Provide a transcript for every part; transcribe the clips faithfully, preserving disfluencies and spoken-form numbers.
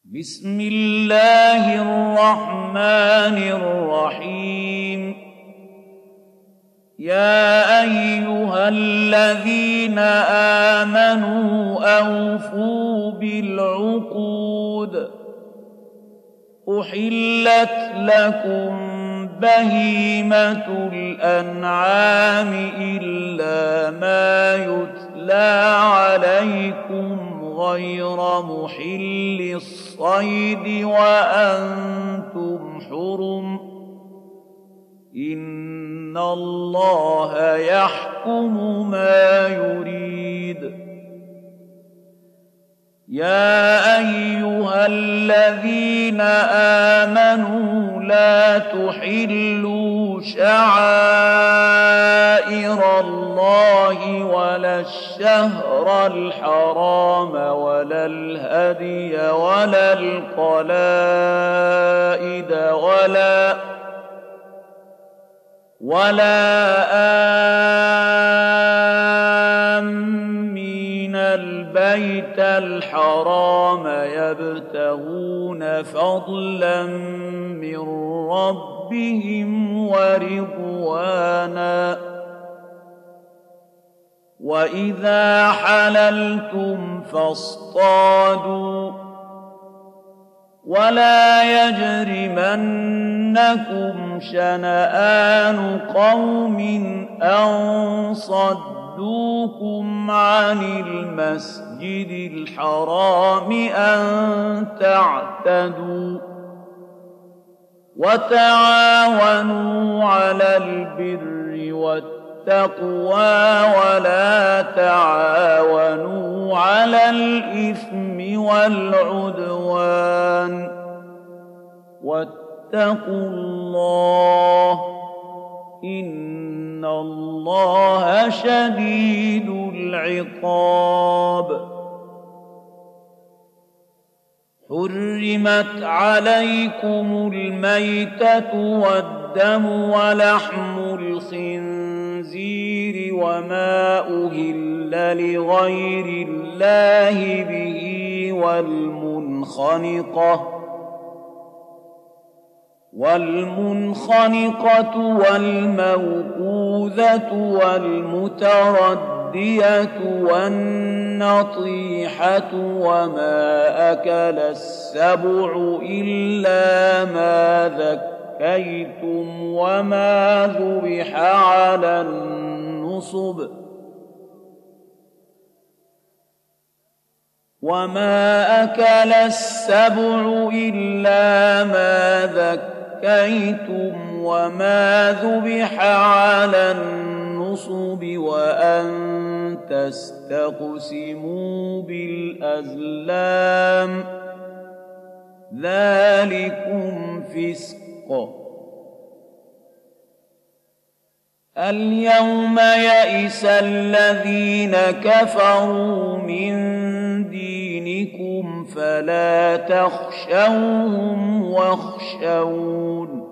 بسم الله الرحمن الرحيم يا أيها الذين آمنوا أوفوا بالعقود أحلت لكم بهيمة الأنعام إلا ما يتلى عليكم غير محل الصيد وأنتم حرم إن الله يحكم ما يريد يا أيها الذين آمنوا لا تحلوا شعائر الله ولا الشهر الحرام ولا الهدي ولا القلائد ولا ولا آمين البيت الحرام يبتغون فضلا من ربهم ورضوانا وإذا حللتم فاصطادوا ولا يجرمنكم شنآن قوم أن صدوكم عن المسجد الحرام أن تعتدوا وتعاونوا على البر والتقوى ولا تعاونوا على الإثم والعدوان واتقوا الله إن الله شديد العقاب حرمت عليكم الميتة والدم ولحم الخنزير وما أهل لغير الله به والمنخنقة والمنخنقة والموقوذة والمتردية والنطيحة وما أكل السبع إلا ما ذكيتم وما ذبح على النصب وما أكل السبع إلا ما ذكيتم وما ذبح على النصب وأن تستقسموا بالأزلام ذلكم فسق اليوم يئس الذين كفروا من دينكم فلا تخشوهم واخشون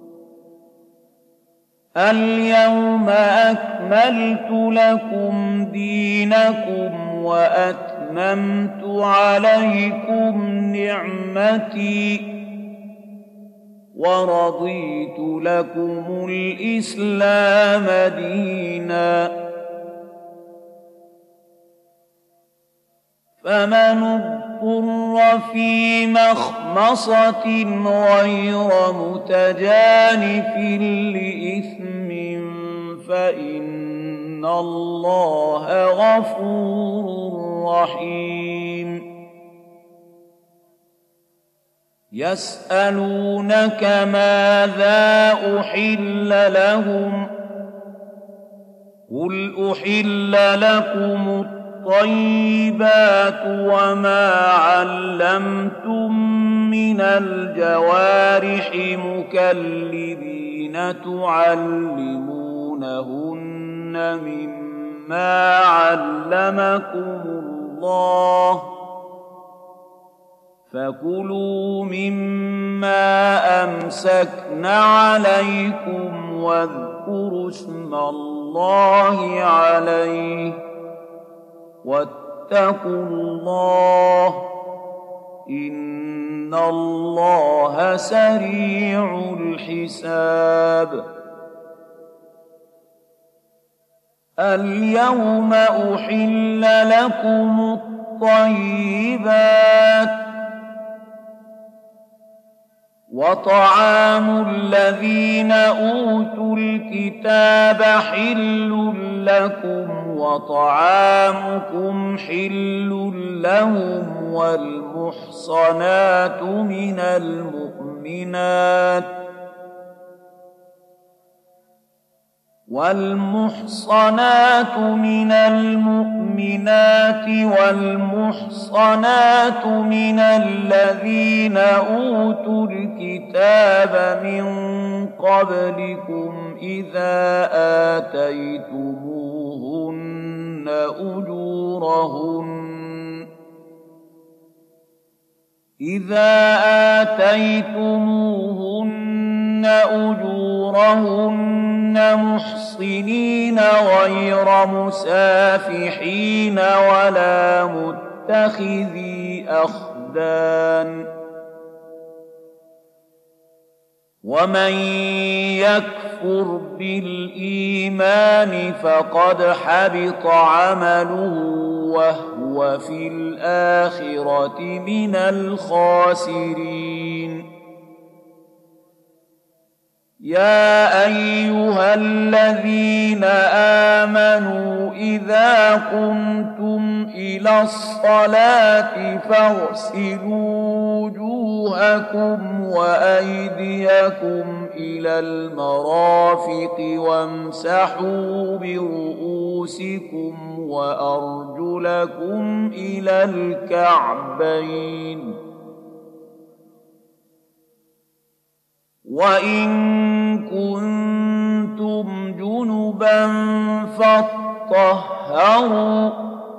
اليوم أكملت لكم دينكم وأتممت عليكم نعمتي ورضيت لكم الإسلام دينا فمن اضطر في مخمصة غير متجانف لإثم فإن الله غفور رحيم يسألونك ماذا أحل لهم قل أحل لكم الطيبات وما علمتم من الجوارح مكلبين تعلمونهن مما علمكم الله فكلوا مما أمسكن عليكم واذكروا اسم الله عليه واتقوا الله إن إن الله سريع الحساب اليوم أحل لكم الطيبات وطعام الذين أوتوا الكتاب حل لكم وطعامكم حل لهم والمحصنات من المؤمنات والمحصنات من المؤمنات والمحصنات من الذين أوتوا الكتاب من قبلكم إذا آتيتموهن أجورهن إذا آتيتموهن أجورهن محصنين غير مسافحين ولا متخذي أخدان ومن يكفر بالإيمان فقد حبط عمله وهو في الآخرة من الخاسرين يا أيها الذين آمنوا إذا قمتم إلى الصلاة فاغسلوا وجوهكم وأيديكم إلى المرافق وامسحوا برؤوسكم وأرجلكم إلى الكعبين وإن كنتم جنبا فاطهروا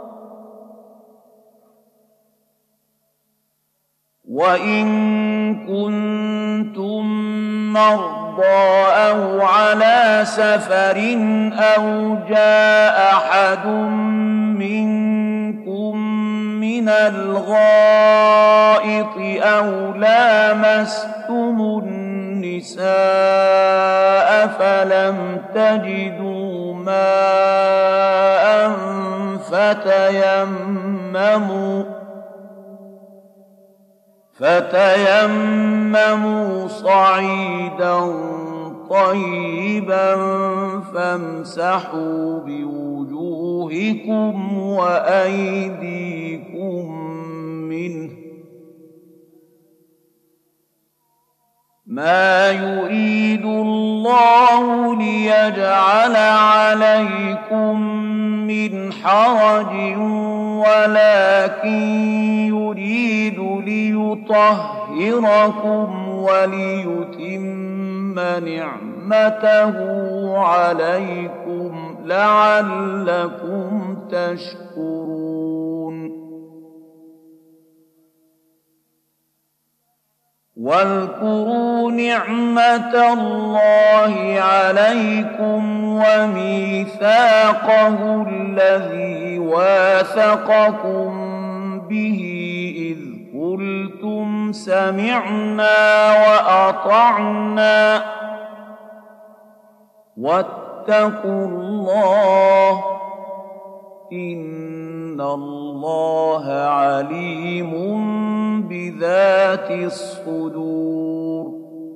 وإن كنتم مرضى أو على سفر أو جاء أحد منكم من الغائط أو لامستم النساء فلم تجدوا ماء فتيمموا فتيمموا صعيدا طيبا فامسحوا بوجوهكم وأيديكم منه ما يريد الله ليجعل عليكم من حرج ولكن يريد ليطهركم وليتم نعمته عليكم لعلكم تشكرون واذكروا نعمة الله عليكم وميثاقه الذي واثقكم به إذ قلتم سمعنا وأطعنا واتقوا الله إن الله عليم بذات الصدور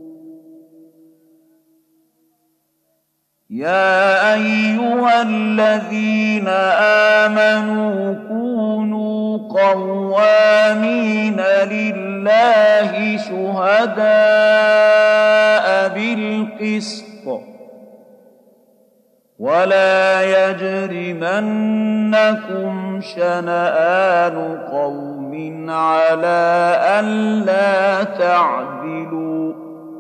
يا أيها الذين آمنوا كونوا قوامين لله شهداء بالقسط ولا يجرمنكم شنآن قوم على ألا تعدلوا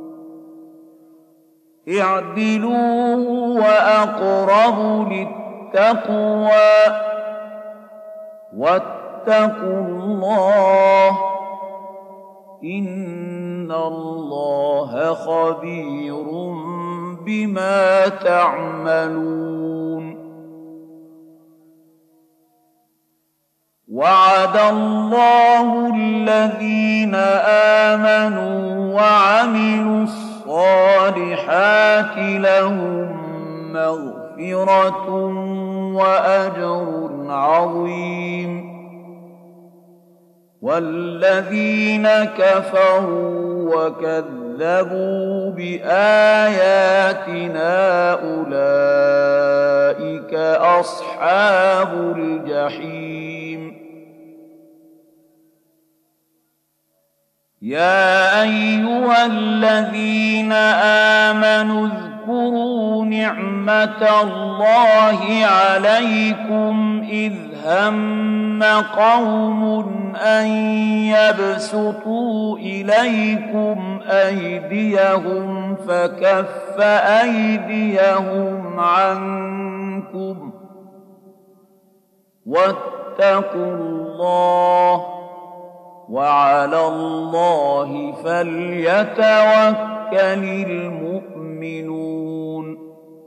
اعدلوا وأقرب للتقوى واتقوا الله إن الله خبير بما تعملون وعد الله الذين آمنوا وعملوا الصالحات لهم مغفرة وأجر عظيم والذين كفروا وكذبوا بآياتنا أولئك أصحاب الجحيم يا أيها الذين آمنوا اذكروا نعمة الله عليكم إذ هم قوم أن يبسطوا إليكم أيديهم فكف أيديهم عنكم واتقوا الله وعلى الله فليتوكل المؤمنون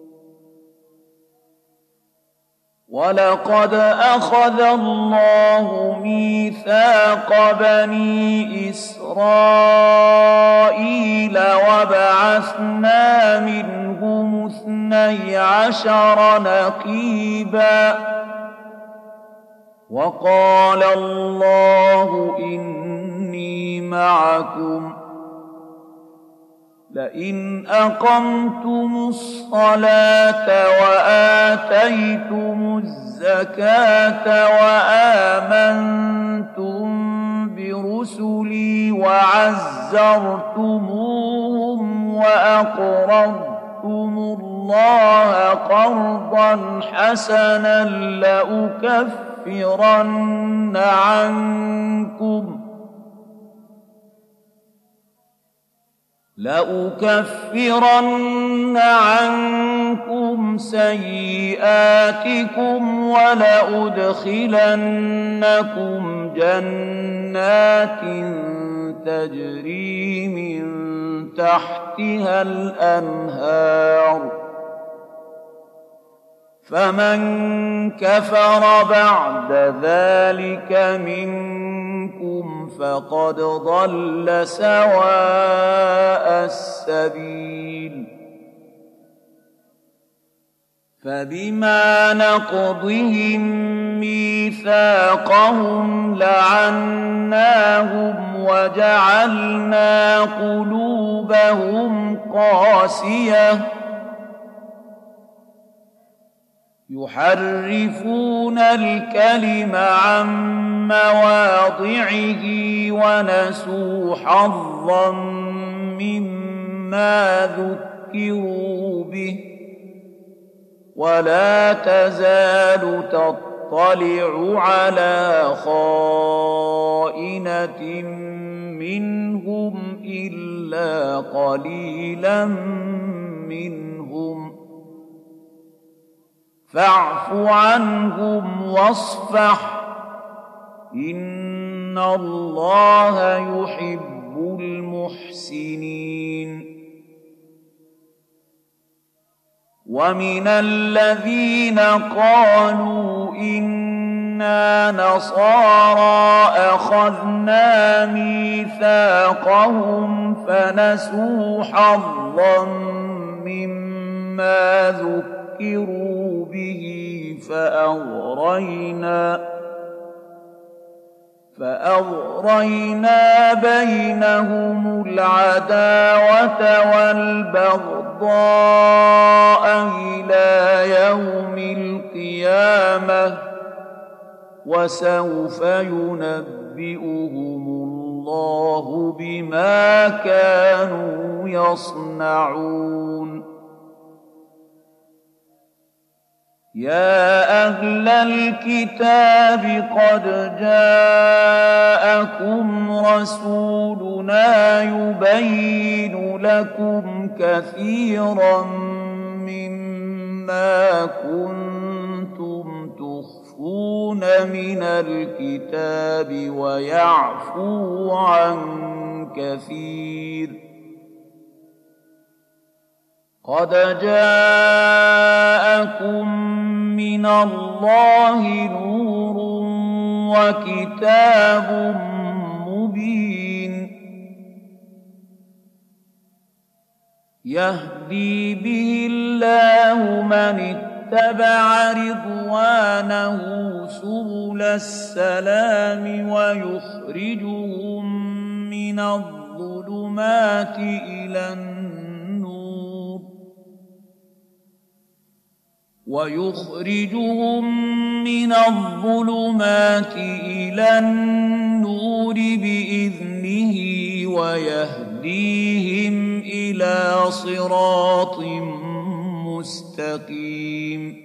ولقد أخذ الله ميثاق بني إسرائيل وبعثنا منهم اثني عشر نقيبا وقال الله إني معكم لئن أقمتم الصلاة وآتيتم الزكاة وآمنتم برسلي وعزرتموهم وأقرضتم الله قرضا حسنا لأكفرن عنكم لأكفرن عنكم سيئاتكم ولأدخلنكم جنات تجري من تحتها الأنهار فمن كفر بعد ذلك منكم فقد ضل سواء السبيل فبما نقضهم ميثاقهم لعناهم وجعلنا قلوبهم قاسية يحرفون الكلم عن مواضعه ونسوا حظا مما ذكروا به ولا تزال تطلع على خائنة منهم إلا قليلا منهم فاعف عنهم واصفح إن الله يحب المحسنين ومن الذين قالوا إنا نصارى أخذنا ميثاقهم فنسوا حظا مما ذكروا به فأغرينا فأغرينا بينهم العداوة والبغضاء إلى يوم القيامة وسوف ينبئهم الله بما كانوا يصنعون يا أهل الكتاب قد جاءكم رسولنا يبين لكم كثيرا مما كنتم تخفون من الكتاب ويعفو عن كثير قد جاءكم من الله نور وكتاب مبين يهدي به الله من اتبع رضوانه سبل السلام ويخرجهم من الظلمات إلى النور ويخرجهم من الظلمات إلى النور بإذنه ويهديهم إلى صراط مستقيم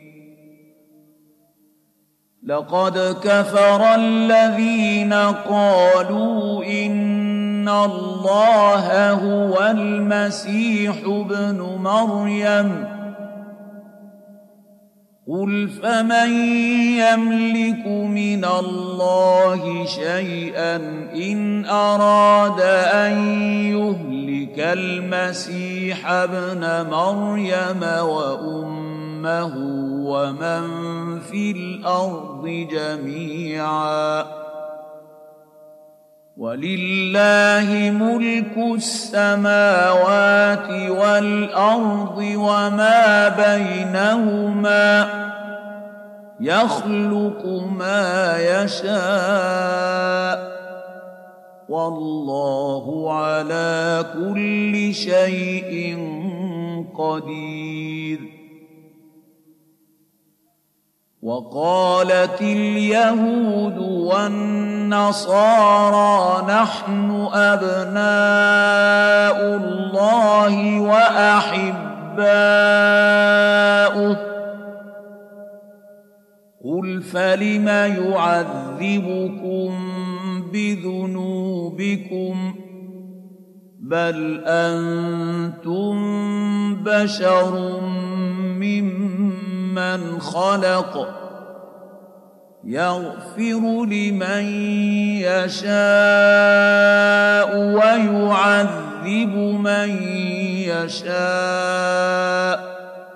لقد كفر الذين قالوا إن الله هو المسيح ابن مريم قل فمن يملك من الله شيئا إن أراد أن يهلك المسيح ابن مريم وأمه ومن في الأرض جميعا ولله ملك السماوات والأرض وما بينهما يخلق ما يشاء والله على كل شيء قدير وقالت اليهود والنصارى نحن أبناء الله وأحباؤه قل فلم يعذبكم بذنوبكم بل أنتم بشر ممن خلق يغفر لمن يشاء ويعذب من يشاء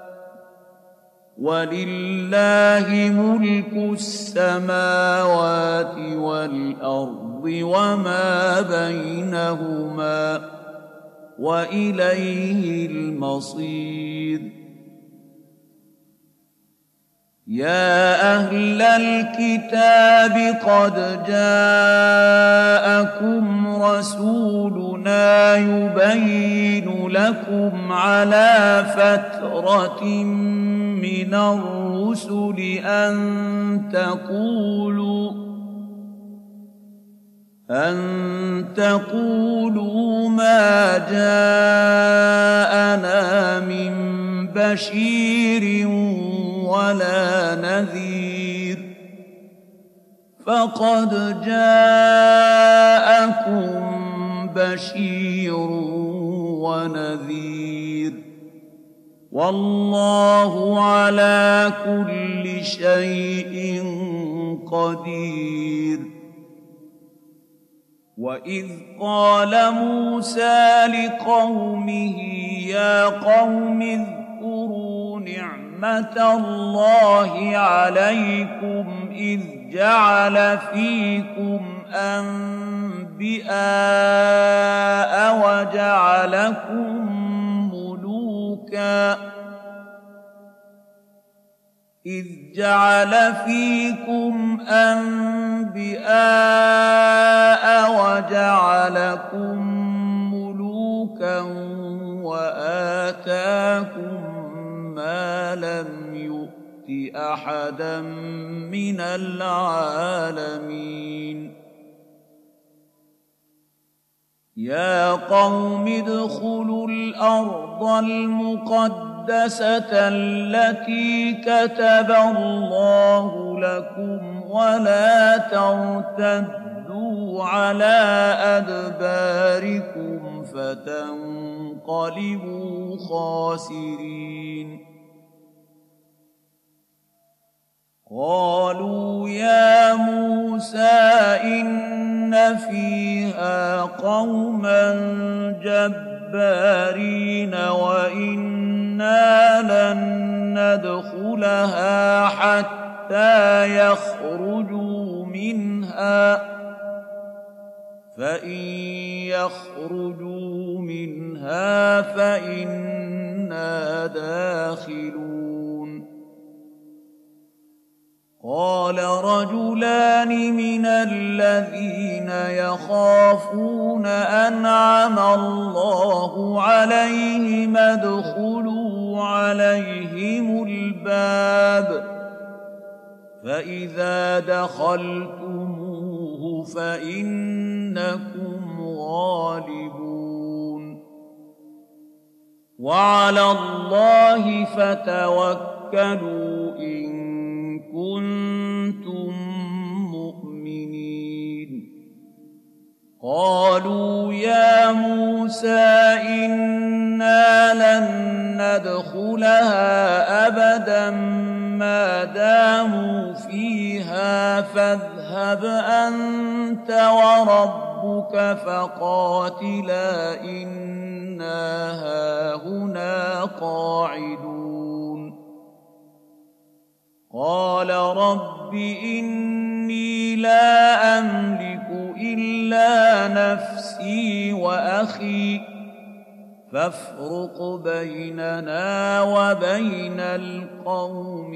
ولله ملك السماوات والأرض وما بينهما وإليه المصير يا أهل الكتاب قد جاءكم رسولنا يبين لكم على فترة من الرسل أن تقولوا أن تقولوا ما جاءنا من بشير ولا نذير فقد جاءكم بشير ونذير والله على كل شيء قدير وإذ قال موسى لقومه يا قوم اذكروا نعمة الله عليكم إذ جعل فيكم أنبياء وجعلكم ملوكا إذ جعل فيكم أنبياء وجعلكم ملوكا وآتاكم ما لم يؤت أحدا من العالمين يا قوم ادخلوا الأرض المقدسة التي كتب الله لكم ولا ترتدوا على أدباركم فتنقلبوا خاسرين قالوا يا موسى إن فيها قوما جبارين وإنا لن ندخلها حتى يخرجوا منها فإن يخرجوا منها فإنا داخلون قال رجلان من الذين يخافون أنعم الله عليهم ادخلوا عليهم الباب فإذا دخلتموه فإنكم غالبون وعلى الله فتوكلوا إن كنتم مؤمنين قالوا يا موسى إنا لن ندخلها أبدا ما داموا فيها فاذهب أنت وربك فقاتلا إنا هاهنا قاعدون قال رب إني لا أملك إلا نفسي وأخي فافرق بيننا وبين القوم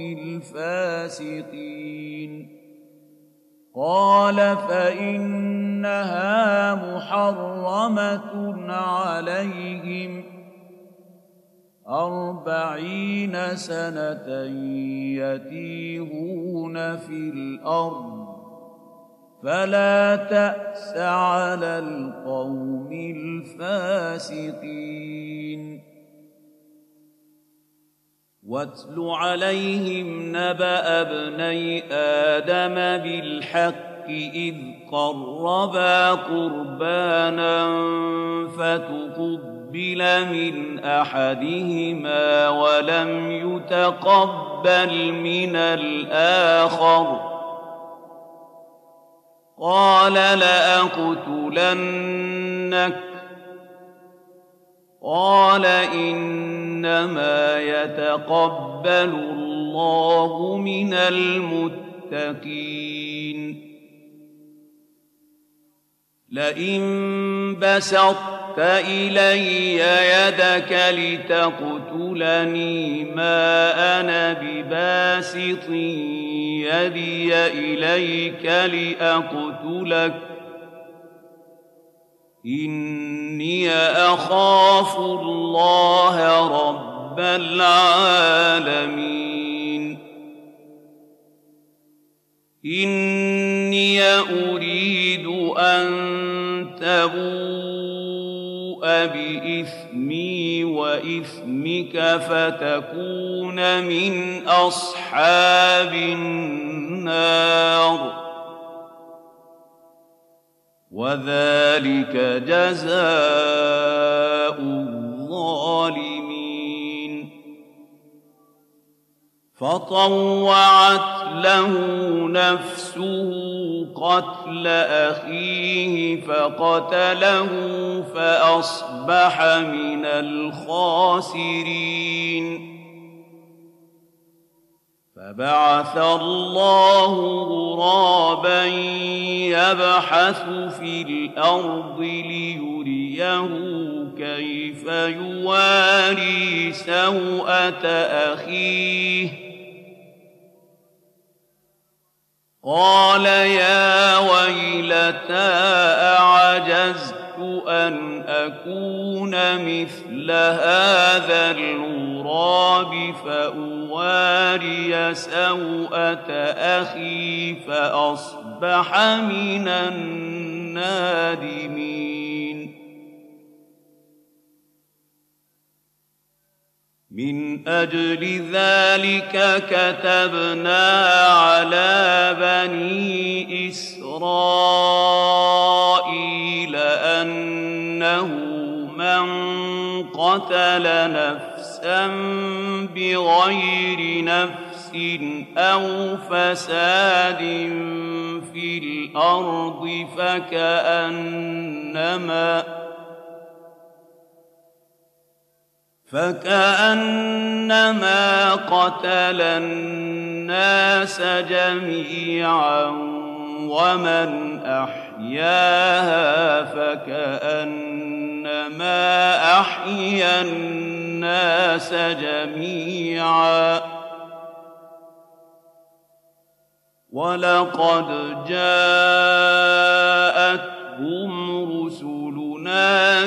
الفاسقين قال فإنها محرمة عليهم أربعين سنة يتيهون في الأرض فلا تأس على القوم الفاسقين واتل عليهم نبأ ابني آدم بالحق إذ قربا قربانا فتقبل من أحدهما ولم يتقبل من الآخر قال لأقتلنك قال إنما يتقبل الله من المتقين لئن بسطت إلي يدك لتقتلني ما أنا بباسط يدي إليك لأقتلك إني أخاف الله رب العالمين إني أريد أن تبوء بإثمي وإثمك فتكون من أصحاب النار وذلك جزاء الظالمين فطوعت له نفسه قتل أخيه فقتله فأصبح من الخاسرين فبعث الله غرابا يبحث في الأرض ليريه كيف يواري سوءة أخيه قال يا ويلتى أعجزت أن أكون مثل هذا الغراب فأواري سوءة أخي فأصبح من النادمين من أجل ذلك كتبنا على بني إسرائيل أنه من قتل نفسا بغير نفس أو فساد في الأرض فكأنما فكأنما قتل الناس جميعا ومن أحياها فكأنما أحيا الناس جميعا ولقد جاءتهم رسلنا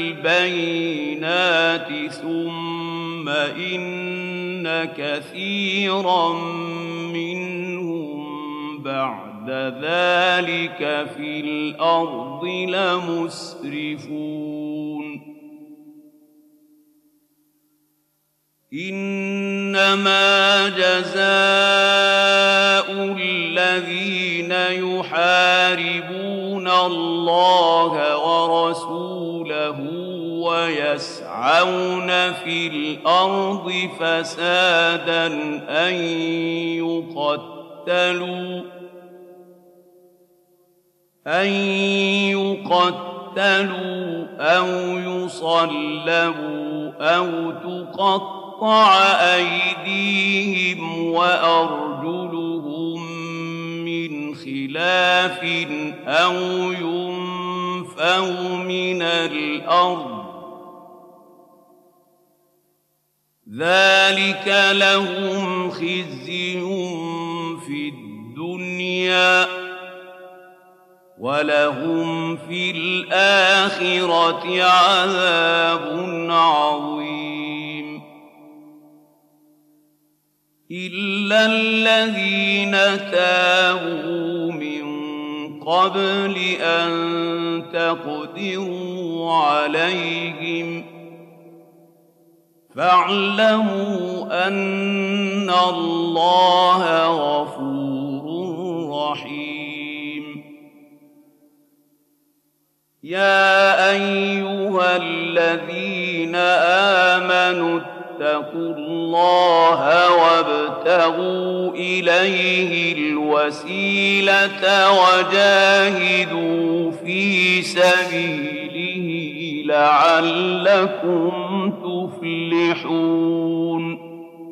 بالبينات ثم إن كثيرا منهم بعد ذلك في الأرض لمسرفون إنما جزاء الذين يحاربون الله ورسوله ويسعون في الأرض فسادا أن يقتلوا أن يقتلوا أو يصلبوا أو تقطعوا أيديهم وأرجلهم من خلاف أو ينفوا من الأرض ذلك لهم خزي في الدنيا ولهم في الآخرة عذاب عظيم إلا الذين تابوا من قبل أن تقدروا عليهم فاعلموا أن الله غفور رحيم يا أيها الذين آمنوا اتقوا الله وابتغوا إليه الوسيلة وجاهدوا في سبيله لعلكم تفلحون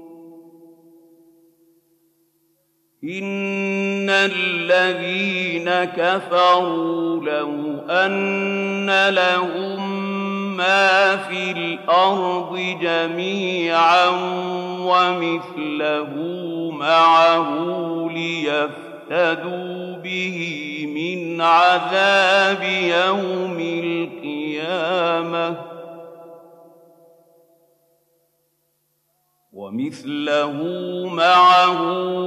إن الذين كفروا لو أن لهم ما في الأرض جميعا ومثله معه ليفتدوا به من عذاب يوم القيامة ومثله معه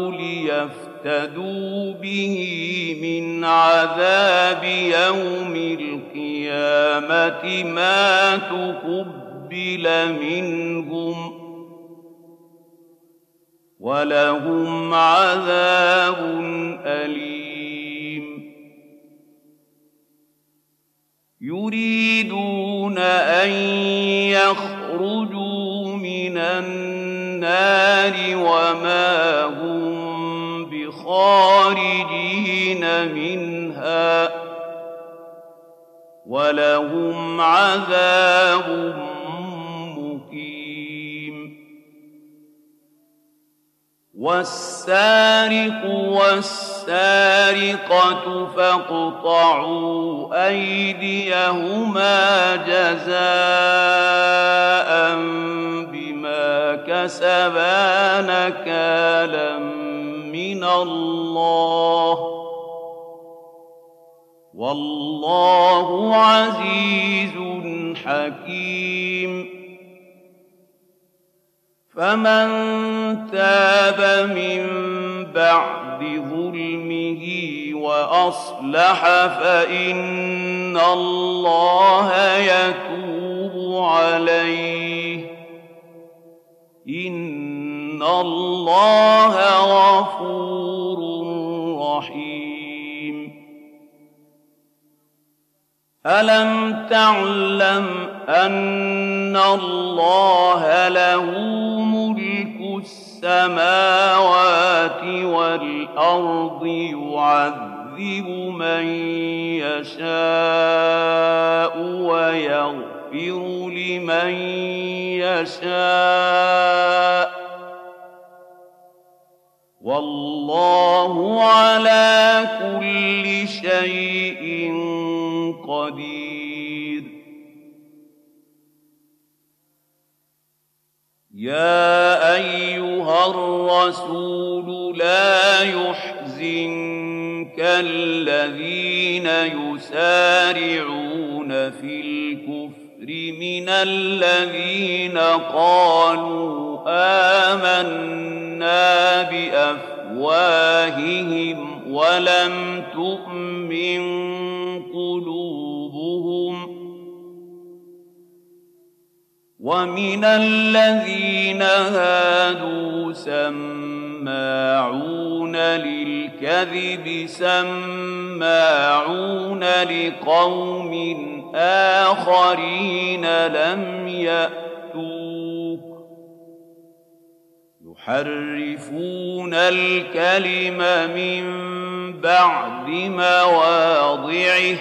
ليفتدوا به من عذاب يوم القيامة ما تقبل منهم ولهم عذاب أليم يريدون أن يخرجوا من النار وما هم بخارجين منها ولهم عذاب مقيم والسارق والسارقة فاقطعوا أيديهما جزاء بما كسبا نكالا من الله والله عزيز حكيم فمن تاب من بعد ظلمه وأصلح فإن الله يتوب عليه إن الله غفور رحيم ألم تعلم أن الله له ملك السماوات والأرض يعذب من يشاء ويغفر لمن يشاء والله على كل بصير يا أيها الرسول لا يحزنك الذين يسارعون في الكفر من الذين قالوا آمنا بأفواههم ولم تؤمن قلوبهم ومن الذين هادوا سماعون للكذب سماعون لقوم آخرين لم يأتوك يحرفون الكلم من بعد مواضعه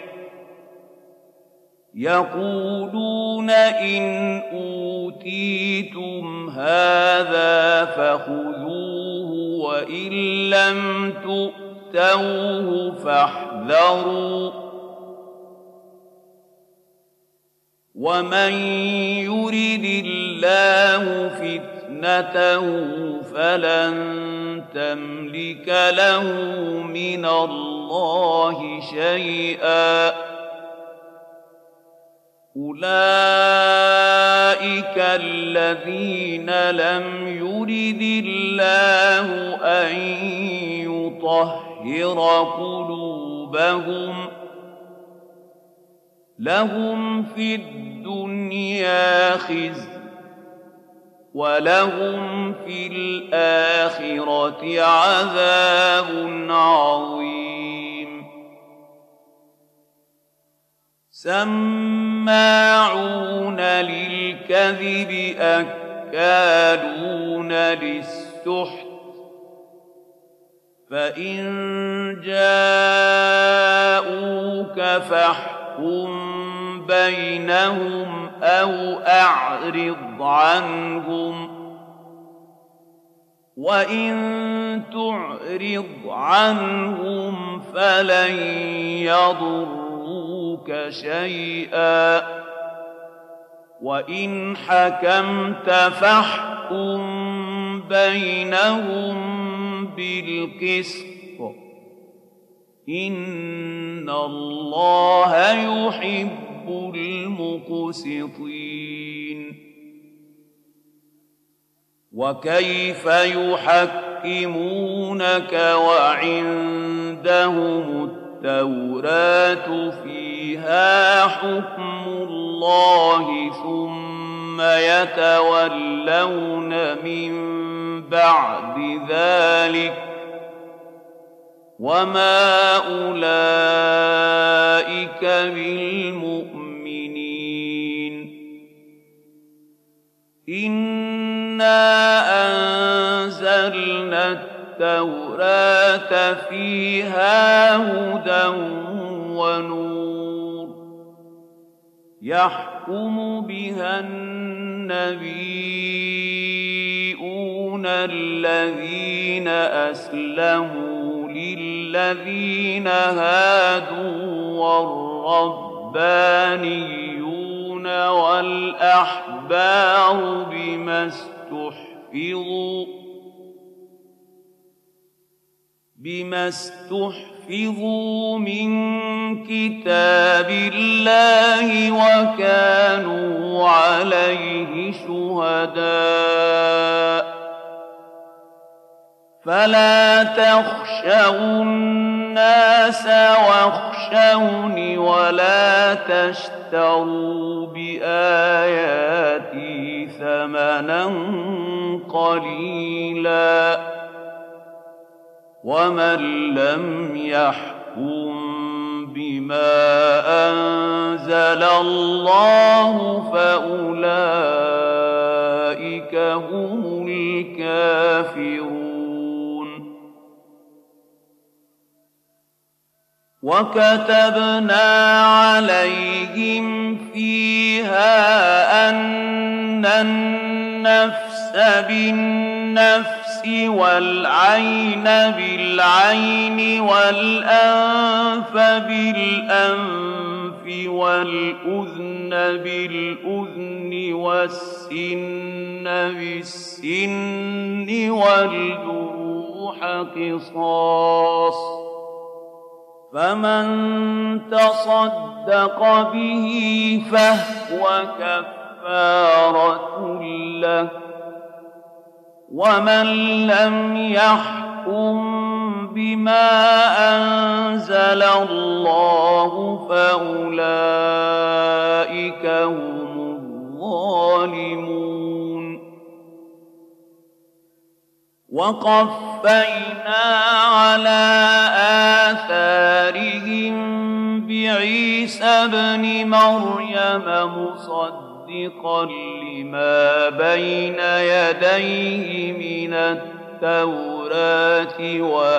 يقولون إن أوتيتم هذا فخذوه وإن لم تؤتوه فاحذروا ومن يرد الله فتنته فلن تملك له من الله شيئا أولئك الذين لم يرد الله أن يطهر قلوبهم لهم في الدنيا خزي ولهم في الآخرة عذاب عظيم سماعون للكذب أكالون للسحت فإن جاءوك فاحكم بينهم أو أعرض عنهم وإن تعرض عنهم فلن يضروك شيئا وإن حكمت فاحكم بينهم بالقسط إن الله يحب المقسطين وكيف يحكمونك وعندهم التوراة فيها حكم الله ثم يتولون من بعد ذلك وما أولئك بالمؤمنين إنا أنزلنا التوراة فيها هدى ونور يحكم بها النبيون الذين أسلموا للذين هادوا والربانيون والأحبار بما استحفظوا بما استحفظوا من كتاب الله وكانوا عليه شهداء فلا تخشوا الناس واخشوني ولا تشتروا بآياتي ثمنا قليلا ومن لم يحكم بما أنزل الله فأولئك هم الكافرون وكتبنا عليهم فيها أن النفس بالنفس والعين بالعين والأنف بالأنف والأذن بالأذن والسن بالسن والجروح قصاص فمن تصدق به فهو كفارة له ومن لم يحكم بما أنزل الله فأولئك هم الظالمون وقفينا على آثارهم بعيسى ابن مريم مصدقا لما بين يديه من التوراة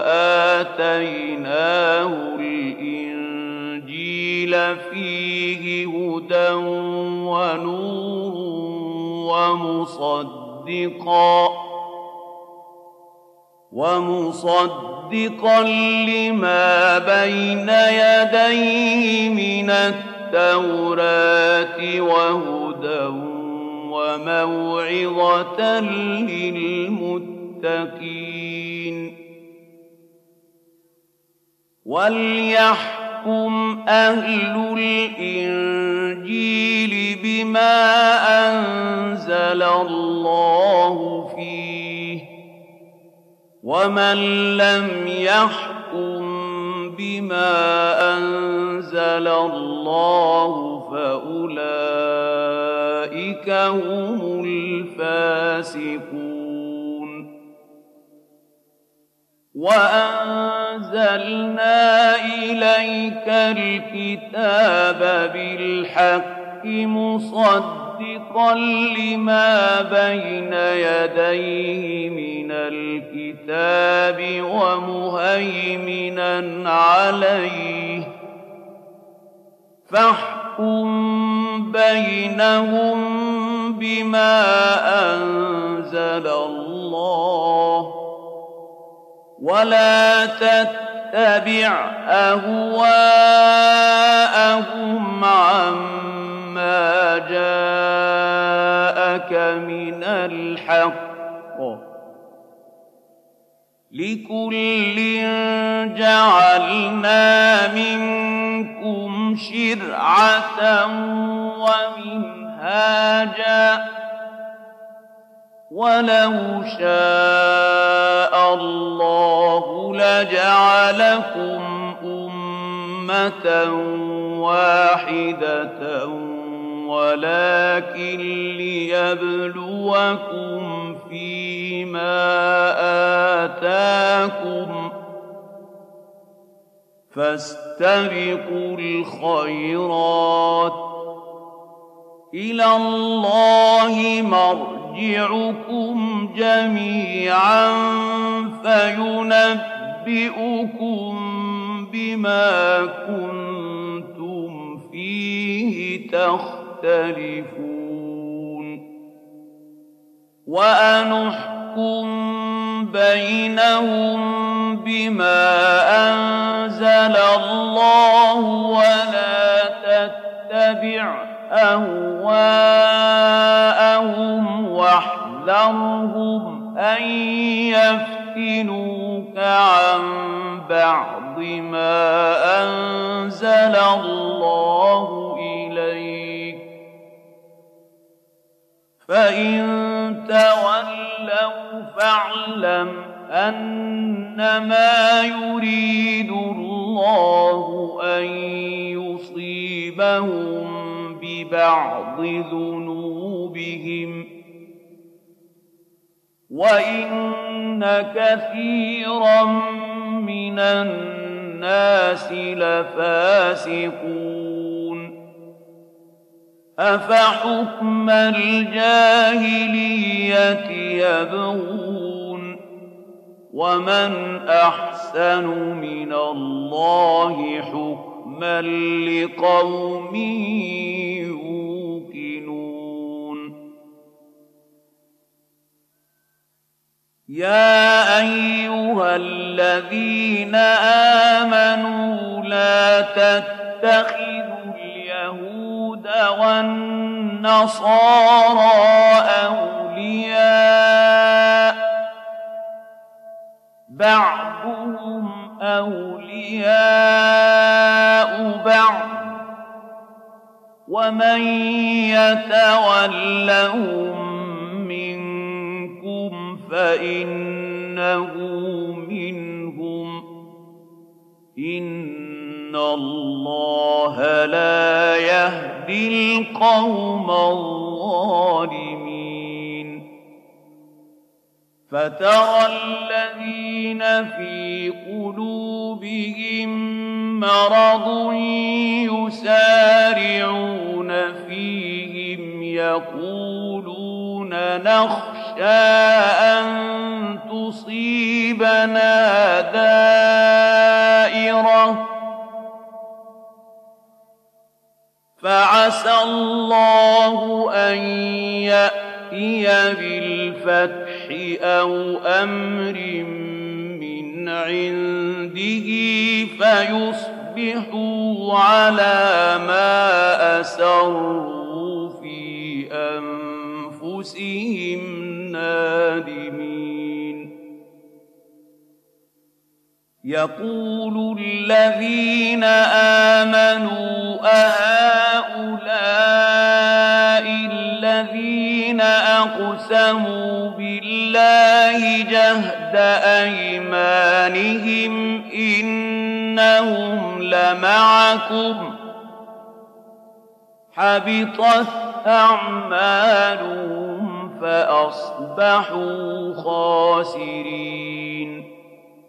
وآتيناه الإنجيل فيه هدى ونور ومصدقا ومصدقا لما بين يديه من التوراة وهدى وموعظة للمتقين وليحكم أهل الإنجيل بما أنزل الله فيه ومن لم يحكم بما أنزل الله فأولئك هم الفاسقون وأنزلنا إليك الكتاب بالحق مصدقا لما بين يديه من الكتاب ومهيمنا عليه فاحكم بينهم بما أنزل الله ولا تتبع أهواءهم عما جاءك من الحق لكل جعلنا منكم شرعة ومنهاجا ولو شاء الله لجعلكم أمة واحدة ولكن ليبلوكم فيما آتاكم فاستبقوا الخيرات إلى الله مرجعكم جميعا فينبئكم بما كنتم فيه تختلفون وأنحكم بينهم بما أنزل الله ولا تتبع أهواءهم واحذرهم أن يفتنوك عن بعض ما أنزل الله إليك فإن تولوا فاعلم أنما يريد الله أن يصيبهم ببعض ذنوبهم وإن كثيرا من الناس لفاسقون أفحكم الجاهلية يبغون ومن أحسن من الله حكما لقوم يوقنون يا أيها الذين آمنوا لا تتخذوا اليهود والنصارى أولياء بعضهم أولياء بعض ومن يتولهم منكم فإنه منهم إن الله لا يهدي القوم الظالمين فترى الذين في قلوبهم مرض يسارعون فيهم يقولون نخشى أن تصيبنا دائرة فعسى الله أن يأتي بالفتح أو أمر من عنده فيصبحوا على ما أسروا في أنفسهم نادمين يقول الذين آمنوا أهؤلاء الذين أقسموا بالله جهد أيمانهم إنهم لمعكم حبطت أعمالهم فأصبحوا خاسرين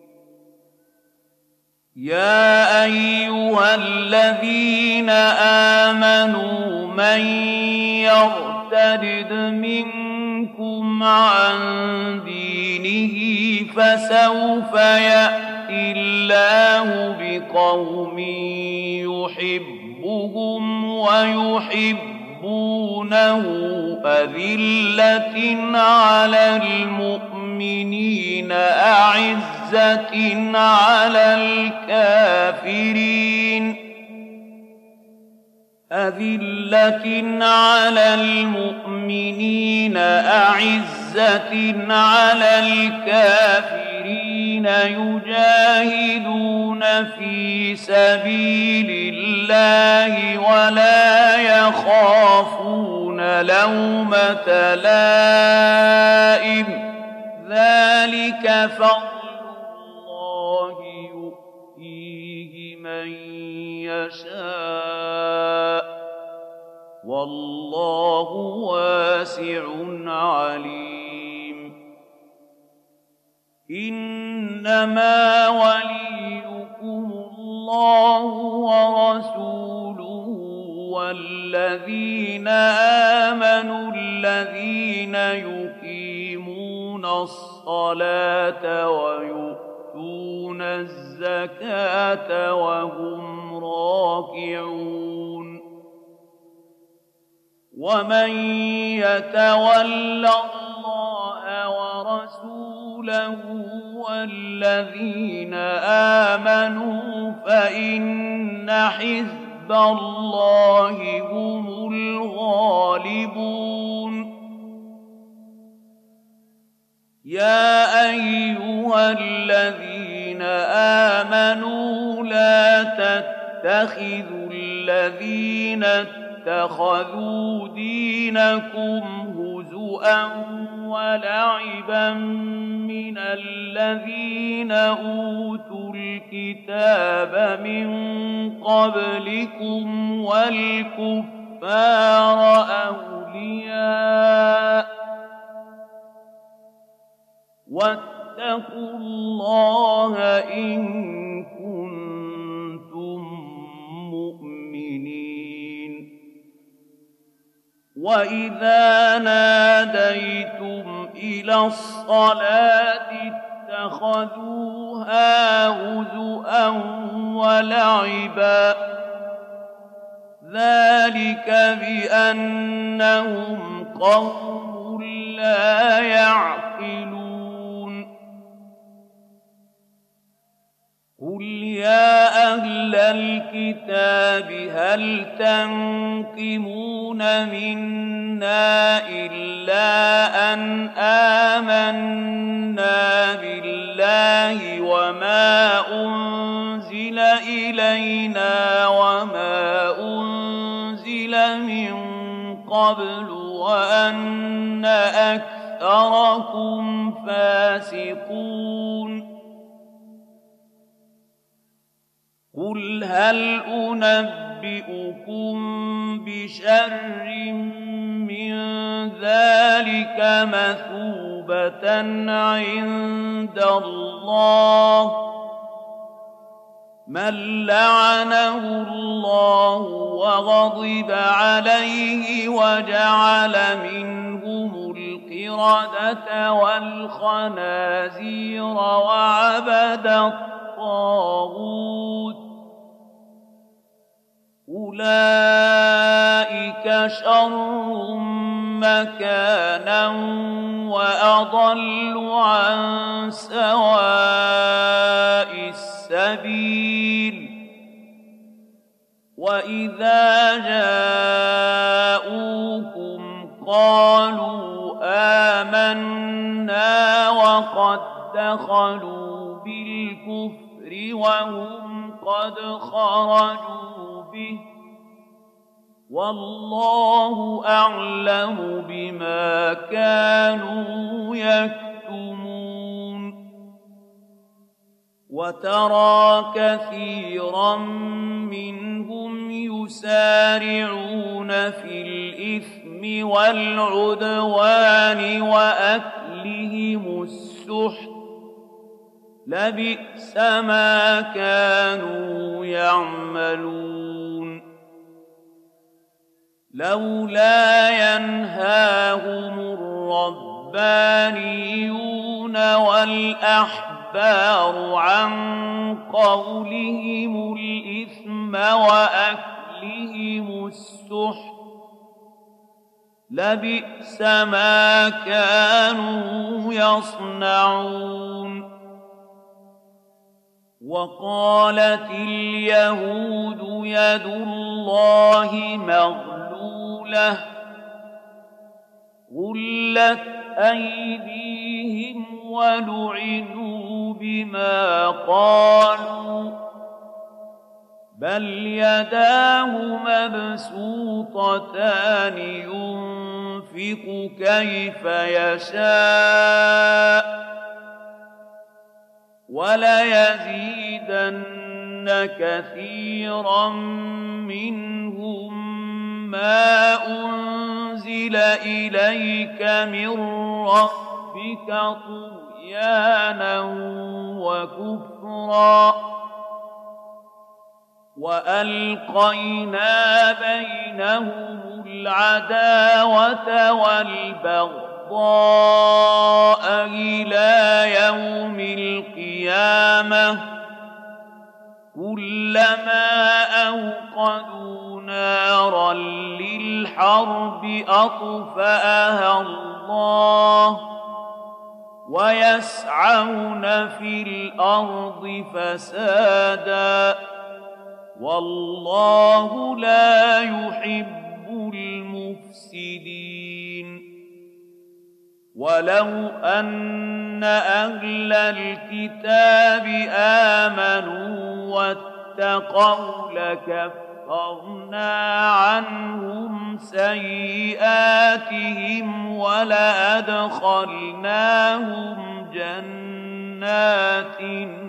يا أيها الذين آمنوا من يرتد منكم عن دينه فسوف يأتي الله بقوم يحبهم ويحبونه أذلة على المؤمنين أعزة على الكافرين أذلة على المؤمنين أعزة على الكافرين يجاهدون في سبيل الله ولا يخافون لومة لائم ذلك فضل الله يؤتيه من يشاء والله واسع عليم إنما وليكم الله ورسوله والذين آمنوا الذين يقيمون الصلاة ويؤتون الزكاة وهم راكعون ومن يتول الله ورسوله والذين آمنوا فإن حزب الله هم الغالبون يا أيها الذين آمنوا لا تتخذوا الذين اتخذوا دينكم هزؤا ولعبا من الذين أوتوا الكتاب من قبلكم والكفار أولياء واتقوا الله إن كنتم مؤمنين وإذا ناديتم إلى الصلاة اتخذوها هزؤا ولعبا ذلك بأنهم قوم لا يعقلون قل يا أهل الكتاب هل تنقمون منا إلا أن آمنا بالله وما أنزل إلينا وما أنزل من قبل وأن أكثركم فاسقون قل هل أنبئكم بشر من ذلك مثوبة عند الله من لعنه الله وغضب عليه وجعل منهم القردة والخنازير وعبد الطاغوت أولئك شر مكانا وأضل عن سواء السبيل وإذا جاءوكم قالوا آمنا وقد دخلوا بالكفر وهم قد خرجوا به والله أعلم بما كانوا يكتمون وترى كثيرا منهم يسارعون في الإثم والعدوان وأكلهم السحت لبئس ما كانوا يعملون لولا ينهاهم الربانيون والأحبار عن قولهم الإثم وأكلهم السحت لبئس ما كانوا يصنعون وقالت اليهود يد الله مغلولة غلت أيديهم ولعنوا بما قالوا بل يداه مبسوطتان ينفق كيف يشاء وليزيدن كثيرا منهم ما أنزل إليك من ربك طغيانا وكفرا وألقينا بينهم العداوة والبغضاء إلى يوم القيامة كلما أوقدوا نارا للحرب أطفأها الله ويسعون في الأرض فسادا والله لا يحب المفسدين ولو أن أهل الكتاب آمنوا واتقوا لكفرنا عنهم سيئاتهم ولأدخلناهم جنات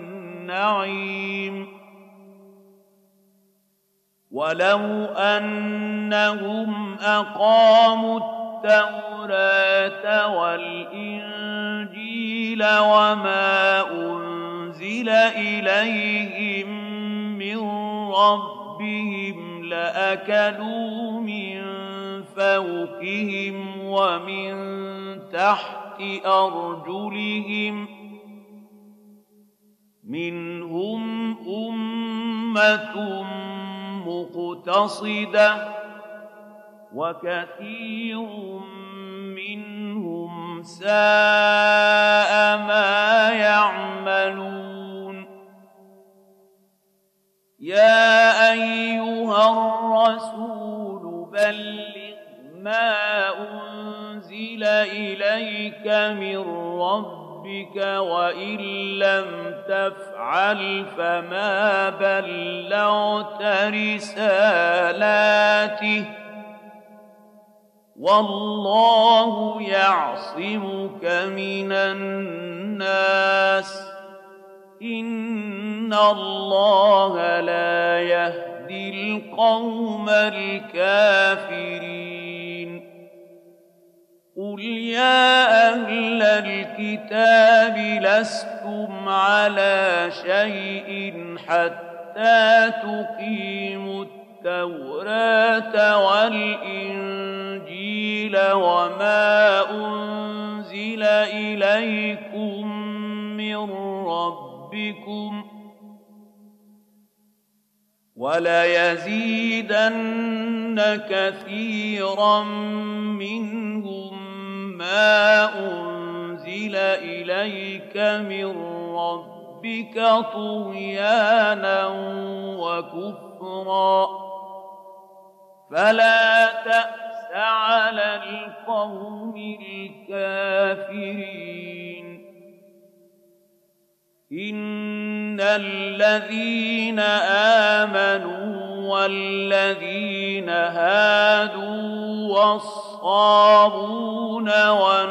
النعيم ولو أنهم أقاموا التوراة والإنجيل وما أنزل إليهم من ربهم لأكلوا من فوقهم ومن تحت أرجلهم منهم أمة مقتصدة وكثير منهم ساء ما يعملون الرسول بلغ ما أنزل إليك من ربك وإن لم تفعل فما بلغت رسالاته والله يعصمك من الناس إن الله لا يهدي القوم الكافرين قل يا أهل الكتاب لستم على شيء حتى تقيموا التوراة والإنجيل وما أنزل إليكم من ربكم وليزيدن كثيرا منهم ما أنزل إليك من ربك طغيانا وكفرا فلا تأس على القوم الكافرين إن الذين آمنوا والذين هادوا والصابون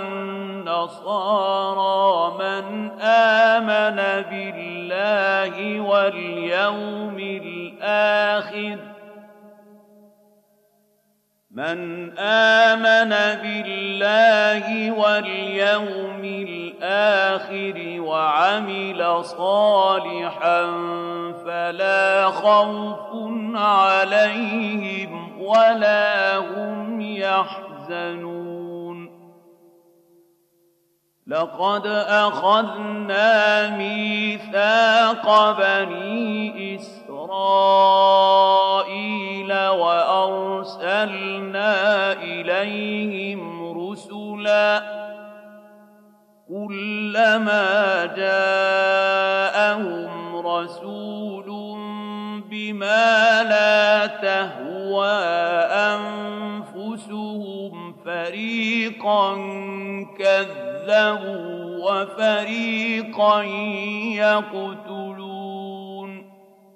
والنصارى من آمن بالله واليوم الآخر من آمن بالله واليوم الآخر وعمل صالحا فلا خوف عليهم ولا هم يحزنون لقد أخذنا ميثاق بني إسرائيل وأرسلنا إليهم رسلا كلما جاءهم رسول بما لا تهوى أنفسهم فريقا كذبوا وفريقا يقتلون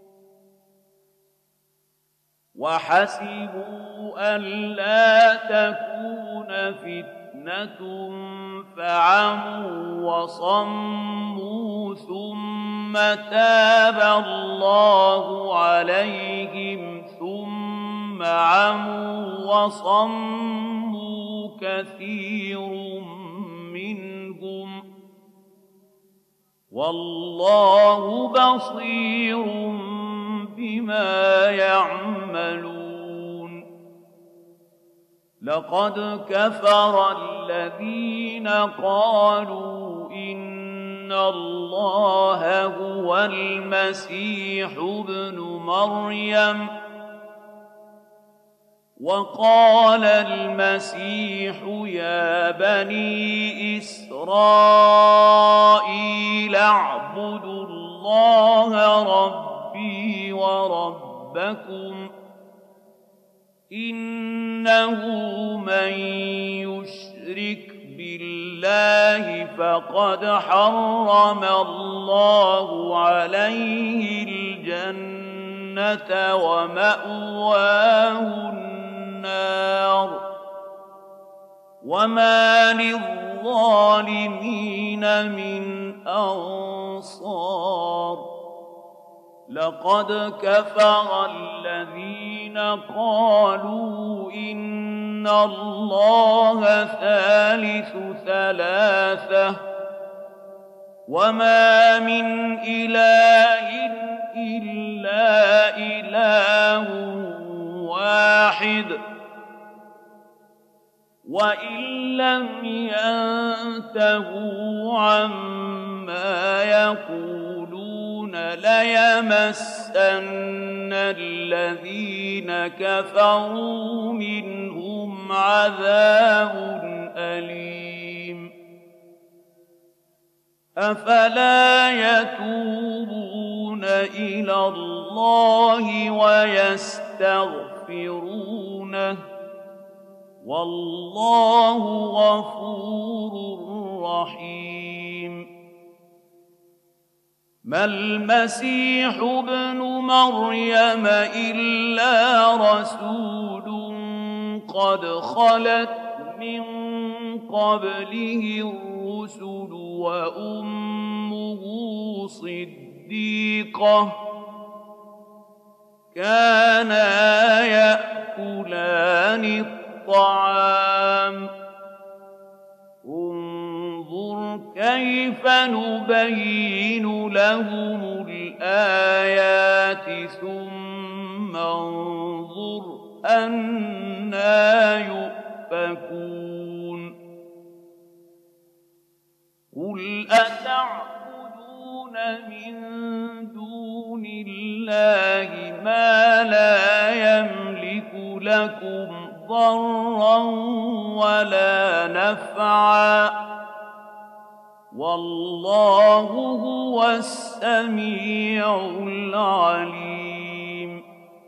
وحسبوا ألا تكون فتنة فعموا وصموا ثم تاب الله عليهم ثم عموا وصموا كثير منهم والله بصير بما يعملون لقد كفر الذين قالوا إن الله هو المسيح ابن مريم وقال المسيح يا بني إسرائيل اعبدوا الله ربي وربكم إنه من يشرك بالله فقد حرم الله عليه الجنة ومأواه النار وما للظالمين من أنصار لقد كفر الذين قالوا إن الله ثالث ثلاثة وما من إله إلا إله واحد وإن لم ينتهوا عما يقولون ليمسن الذين كفروا منهم عذاب أليم أفلا يتوبون إلى الله ويستغفرون يستغفرونه والله غفور رحيم. ما المسيح ابن مريم إلا رسول قد خلت من قبله الرسل وأمه صديقة كانا يأكلان الطعام انظر كيف نبين لهم الآيات ثم انظر أنى يؤفكون. قل أتعبدون من دون الله ما لا يملك لكم ضرا ولا نفعا والله هو السميع العليم.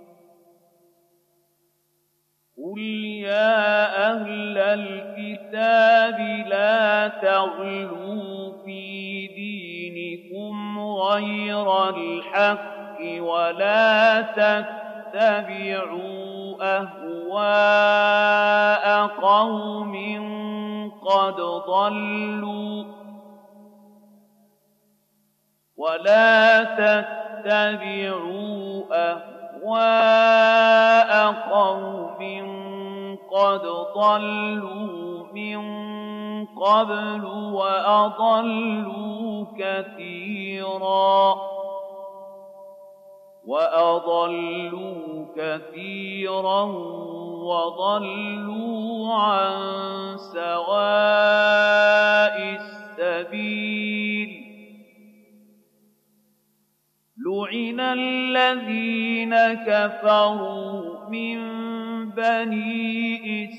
قل يا أهل الكتاب لا تغلوا في دينكم غير الحق ولا تتبعوا أهواء قوم قد ضلوا ولا تتبعوا أهواء قوم قد ضلوا من قبل وأضلوا كثيرا وأضلوا كثيرا وضلوا عن سواء السبيل. لعن الذين كفروا من بني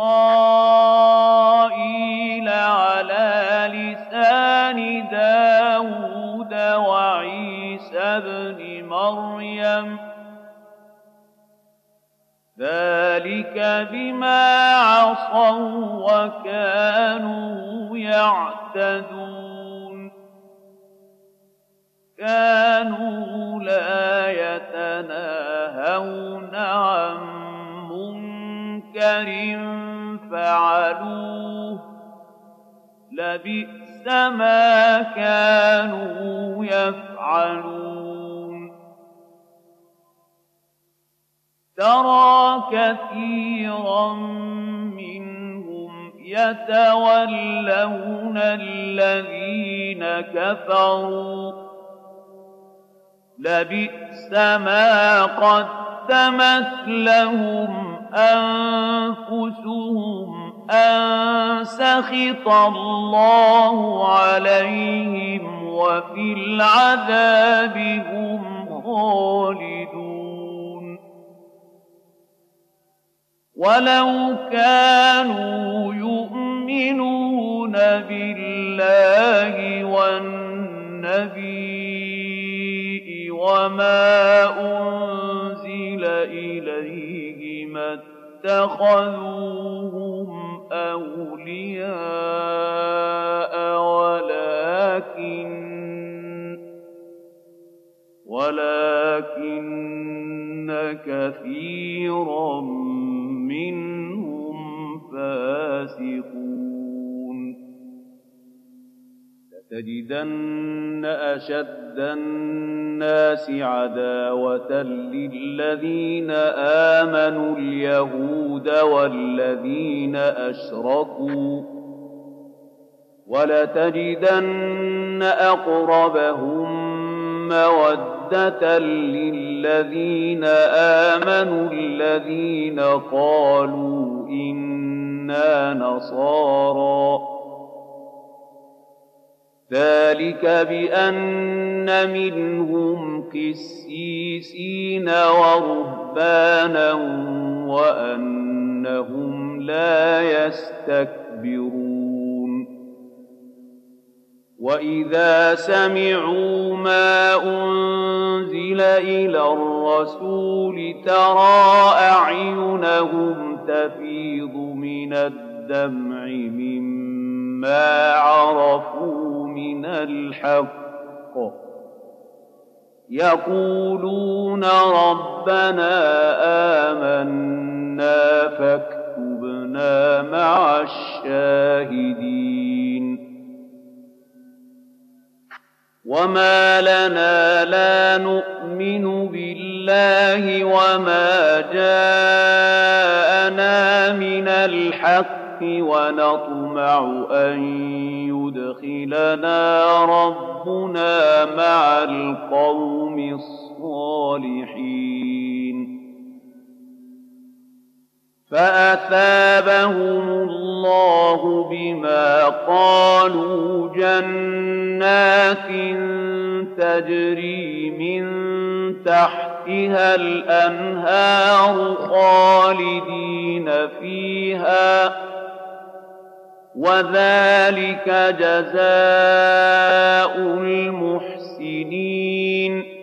إسرائيل على لسان داود وعيسى بن مريم ذلك بما عصوا وكانوا يعتدون. كانوا لا يتناهون عن منكر فعلوه لبئس ما كانوا يفعلون. ترى كثيرا منهم يتولون الذين كفروا لبئس ما قدمت لهم أنفسهم أن سخط الله عليهم وفي العذاب هم خالدون. ولو كانوا يؤمنون بالله والنبي وما أنزل إليه ما اتخذوهم أولياء ولكن ولكن كثيرا منهم فاسقون. لتجدن أشد الناس عداوة للذين آمنوا اليهود والذين أشركوا ولتجدن أقربهم مودة للذين آمنوا الذين قالوا إنا نصارى ذلك بأن منهم قسيسين ورهبانا وأنهم لا يستكبرون. وَإِذَا سَمِعُوا مَا أُنزِلَ إِلَى الرَّسُولِ تَرَىٰ أَعْيُنَهُمْ تَفِيضُ مِنَ الدَّمْعِ مِمَّا عَرَفُوا مِنَ الْحَقِّ يَقُولُونَ رَبَّنَا آمَنَّا فَاكْتُبْنَا مَعَ الشَّاهِدِينَ وَمَا لَنَا لَا نُؤْمِنُ بِاللَّهِ وَمَا جَاءَنَا مِنَ الْحَقِّ وَنَطْمَعُ أَن يُدْخِلَنَا رَبُّنَا مَعَ الْقَوْمِ الصَّالِحِينَ فَأَثَابَهُمُ اللَّهُ بِمَا قَالُوا جَنَّاتٍ تَجْرِي مِن تَحْتِهَا الْأَنْهَارُ خَالِدِينَ فِيهَا ۚ وَذَٰلِكَ جَزَاءُ الْمُحْسِنِينَ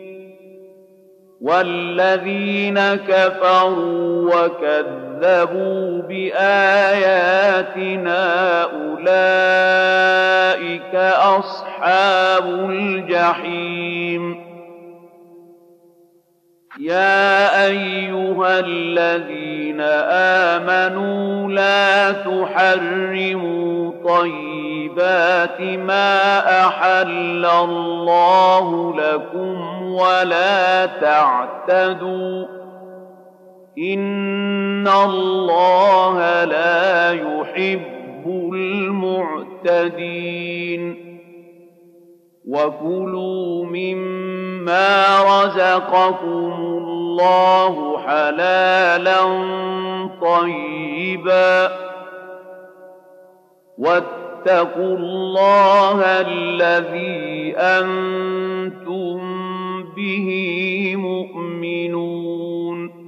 وَالَّذِينَ كَفَرُوا وَكَذَّبُوا بِآيَاتِنَا أُولَٰئِكَ أَصْحَابُ الْجَحِيمِ يَا أَيُّهَا الَّذِينَ آمَنُوا لَا تُحَرِّمُوا طَيِّبَاتِ مَا أَحَلَّ اللَّهُ لَكُمْ وَلَا تَعْتَدُوا ۚ إِنَّ اللَّهَ لَا يُحِبُّ الْمُعْتَدِينَ وَكُلُوا مِمَّا رَزَقَكُمُ اللَّهُ حَلَالًا طَيِّبًا وَاتَّقُوا اللَّهَ الَّذِي أَنتُم بِهِ مُؤْمِنُونَ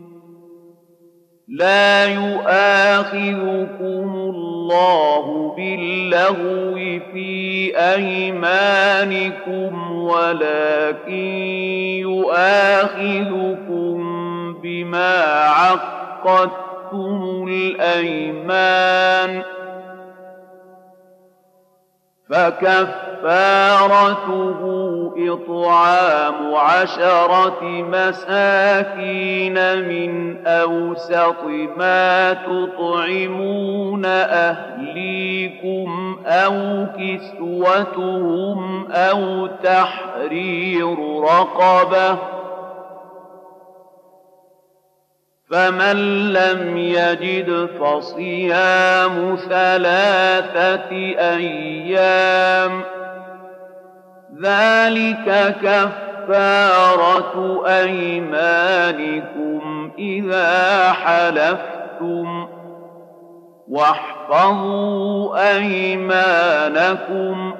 لَا يُؤَاخِذُكُمُ اللَّهُ بِاللَّغْوِ فِي أَيْمَانِكُمْ وَلَٰكِن يُؤَاخِذُكُم بِمَا عَقَّدتُّمُ الْأَيْمَانَ ۖ فَكَفَّارَتُهُ إِطْعَامُ عَشَرَةِ مَسَاكِينَ مِنْ أَوْسَطِ مَا تُطْعِمُونَ أَهْلِيكُمْ أَوْ كِسْوَتُهُمْ أَوْ تَحْرِيرُ رَقَبَةٍ ۖ فَمَن لَّمْ يَجِدْ فَصِيَامُ ثَلَاثَةِ أَيَّامٍ ۚ ذَٰلِكَ كَفَّارَةُ أَيْمَانِكُمْ إِذَا حَلَفْتُمْ ۚ وَاحْفَظُوا أَيْمَانَكُمْ ۚ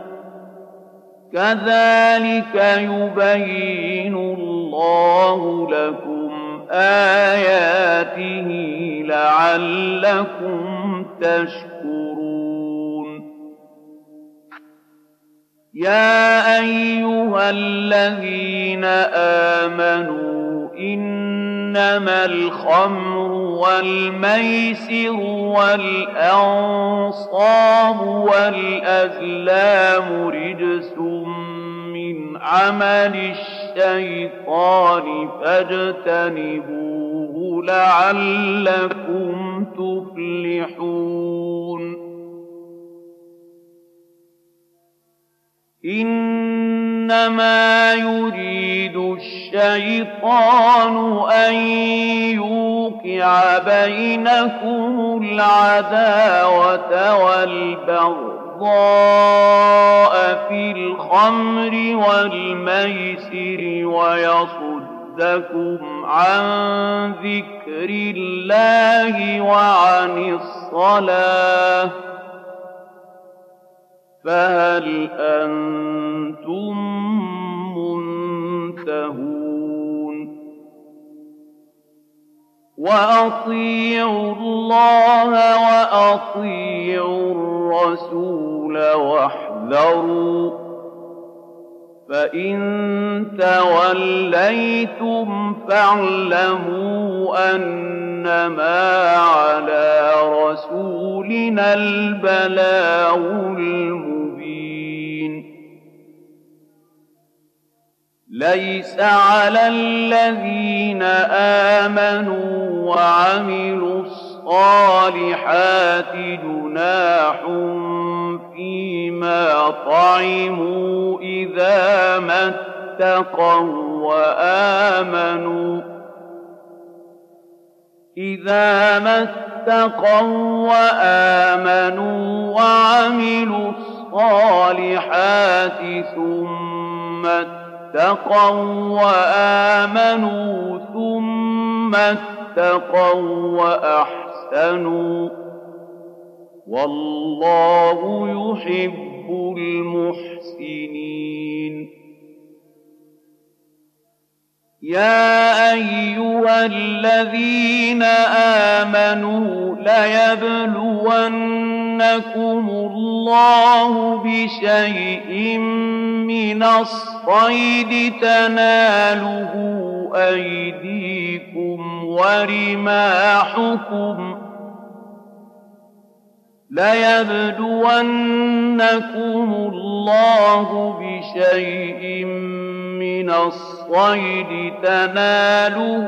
كَذَٰلِكَ يُبَيِّنُ اللَّهُ لَكُمْ آيَاتِهِ لَعَلَّكُمْ تَشْكُرُونَ يَا أَيُّهَا الَّذِينَ آمَنُوا إِنَّمَا الْخَمْرُ وَالْمَيْسِرُ وَالْأَنصَابُ وَالْأَزْلَامُ رِجْسٌ مِّنْ عَمَلِ الشَّيْطَانِ فَاجْتَنِبُوهُ لَعَلَّكُمْ تُفْلِحُونَ إِنَّمَا يُرِيدُ الشَّيْطَانُ أَن يُوقِعَ بَيْنَكُمُ الْعَدَاوَةَ وَالْبَغْضَاءَ فِي الْخَمْرِ وَالْمَيْسِرِ وَيَصُدَّكُمْ عَن ذِكْرِ اللَّهِ وَعَنِ الصَّلَاةِ ۖ فَهَلْ أَنتُم مُّنتَهُونَ وَأَطِيعُوا اللَّهَ وَأَطِيعُوا الرَّسُولَ وَاحْذَرُوا فإن توليتم فاعلموا أنما على رسولنا البلاغ المبين. ليس على الذين آمنوا وعملوا الصالحات جناح فيما طعموا إذا ما اتقوا وآمنوا إذا ما اتقوا وآمنوا وعملوا الصالحات ثم اتقوا وآمنوا ثم اتقوا وأحسنوا والله يحب المحسنين. يا أيها الذين آمنوا ليبلونكم الله بشيء من الصيد تناله أيديكم ورماحكم ليبلونكم الله بشيء من الصيد تناله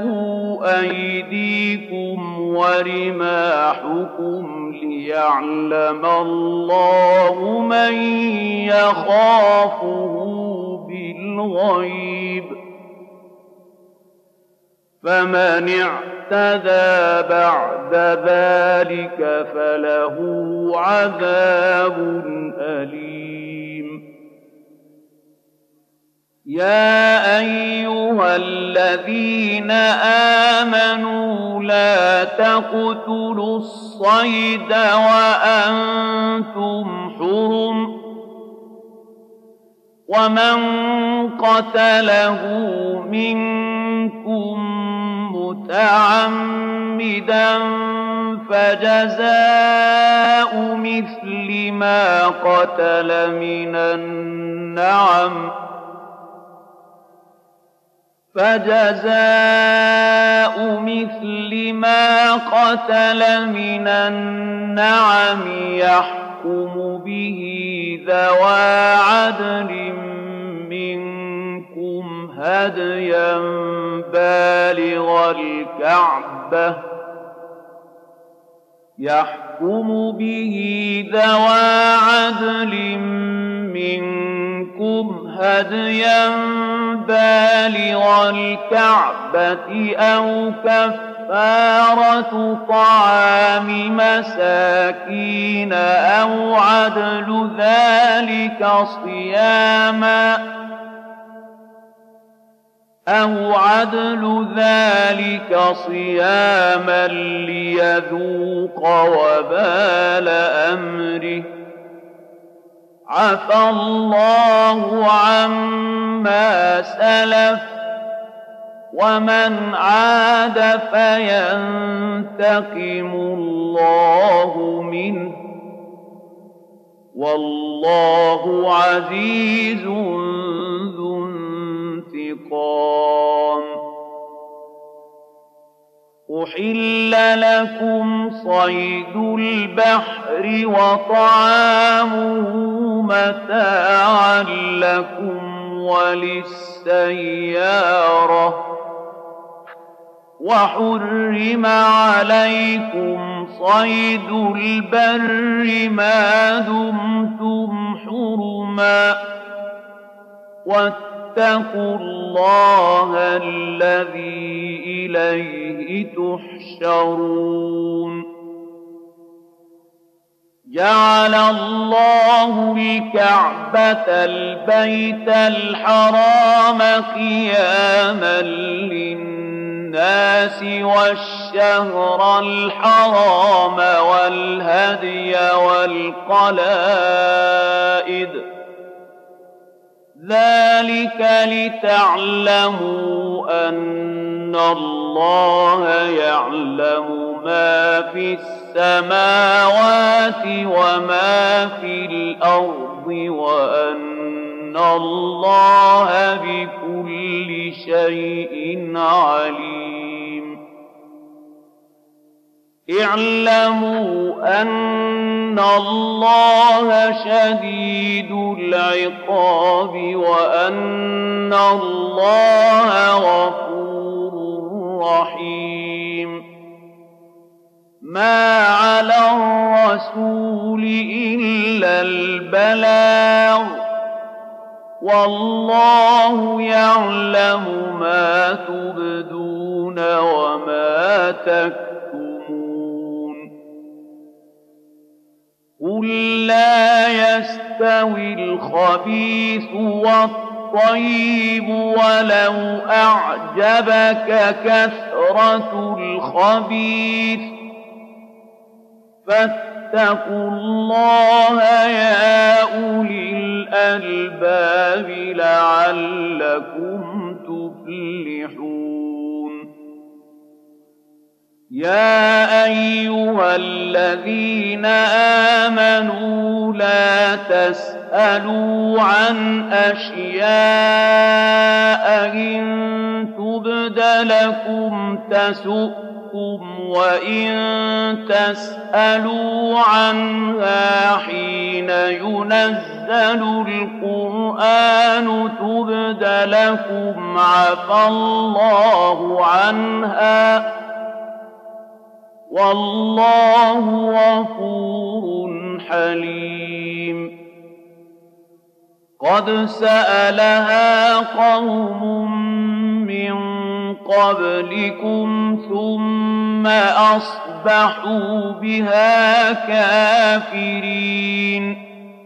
أيديكم ورماحكم ليعلم الله من يخافه بالغيب. فمن اعتدى بعد ذلك فله عذاب أليم. يا أيها الذين آمنوا لا تقتلوا الصيد وأنتم حرم ومن قتله منكم متعمدا فجزاء مثل ما قتل من النعم فجزاء مثل ما قتل من النعم يحكم به ذوى عدل منكم هديا بالغ الكعبة يحكم به ذوى عدل منكم هديا بالغ الكعبة أو كفارة طعام مساكين أو عدل ذلك صياما أو عدل ذلك صياما ليذوق وبال أمره عفى الله عما سلف ومن عاد فينتقم الله منه والله عزيز ذو انتقام. أحل لكم صيد البحر وطعامه متاعا لكم وللسيارة وحرم عليكم صيد البر ما دمتم حرما واتقوا الله الذي إليه تحشرون. جعل الله الكعبة البيت الحرام قياما للناس والشهر الحرام والهدي والقلائد ذلك لتعلموا أن الله يعلم ما في السماوات وما في الأرض وأن اللَّهَ بِكُلِّ شَيْءٍ عَلِيمٌ اعْلَمُوا أَنَّ اللَّهَ شَدِيدُ الْعِقَابِ وَأَنَّ اللَّهَ غَفُورٌ رَّحِيمٌ مَا عَلَى الرَّسُولِ إِلَّا الْبَلَاغُ ۗ وَاللَّهُ يَعْلَمُ مَا تُبْدُونَ وَمَا تَكْتُمُونَ قُل لَّا يَسْتَوِي الْخَبِيثُ وَالطَّيِّبُ وَلَوْ أَعْجَبَكَ كَثْرَةُ الْخَبِيثِ ۚ فَاتَّقُوا اللَّهَ يَا أُولِي الْأَلْبَابِ لَعَلَّكُمْ تُفْلِحُونَ يَا أَيُّهَا الَّذِينَ آمَنُوا لَا تَسْأَلُوا عَنْ أَشْيَاءَ إِن تُبْدَ لَكُمْ تَسُؤْكُمْ وَإِن تَسْأَلُوا عَنْهَا حِينَ يُنَزَّلُ الْقُرْآنُ تُبْدَ لَكُمْ عَفَا اللَّهُ عَنْهَا ۗ وَاللَّهُ غَفُورٌ حَلِيمٌ قَدْ سَأَلَهَا قَوْمٌ مِّن قَبْلِكُمْ ثُمَّ أَصْبَحُوا بِهَا كَافِرِينَ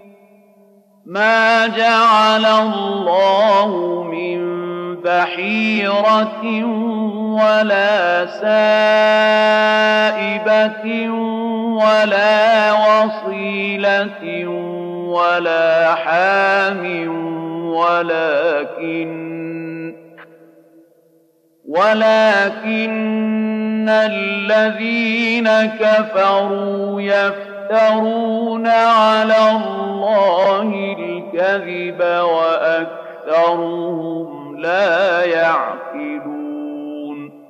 مَا جَعَلَ اللَّهُ مِن بَحِيرَةٍ وَلَا سَائِبَةٍ وَلَا وَصِيلَةٍ وَلَا حَامٍ وَلَٰكِنَّ وَلَٰكِنَّ الَّذِينَ كَفَرُوا يَفْتَرُونَ عَلَى اللَّهِ الْكَذِبَ وَأَكْثَرُهُمْ لَا يَعْقِلُونَ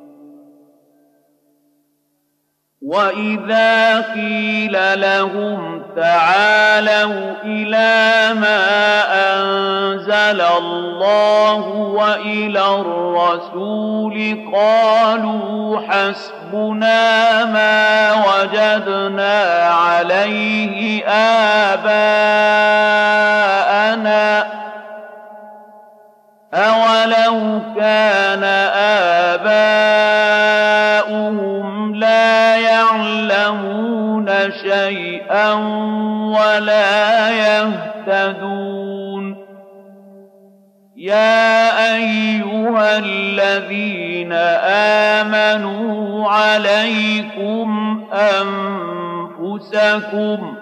وَإِذَا قِيلَ لَهُمْ تَعَالَوْا إِلَىٰ مَا أَنزَلَ اللَّهُ وَإِلَى الرَّسُولِ قَالُوا حَسْبُنَا مَا وَجَدْنَا عَلَيْهِ آبَاءَنَا ۚ أَوَلَوْ كَانَ آبَاؤُهُمْ لَا يَعْلَمُونَ شَيْئًا وَلَا يَهْتَدُونَ يَا أَيُّهَا الَّذِينَ آمَنُوا عَلَيْكُمْ أَنفُسَكُمْ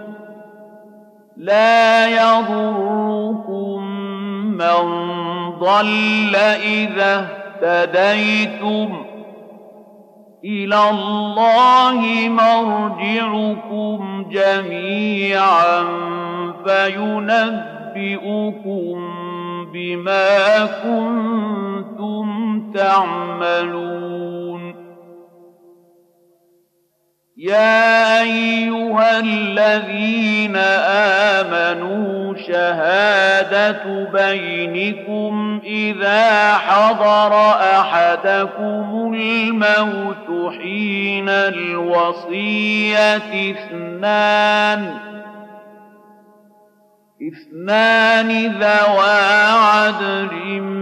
لَا يَضُرُّكُم مَّن ضَلَّ إِذَا اهْتَدَيْتُمْ ۚ إِلَى اللَّهِ مَرْجِعُكُمْ جَمِيعًا فَيُنَبِّئُكُم بِمَا كُنتُمْ تَعْمَلُونَ يَا أَيُّهَا الَّذِينَ آمَنُوا شَهَادَةُ بَيْنِكُمْ إِذَا حَضَرَ أَحَدَكُمُ الْمَوْتُ حِينَ الْوَصِيَّةِ اثْنَانِ اثْنَانِ ذَوَا عَدْلٍ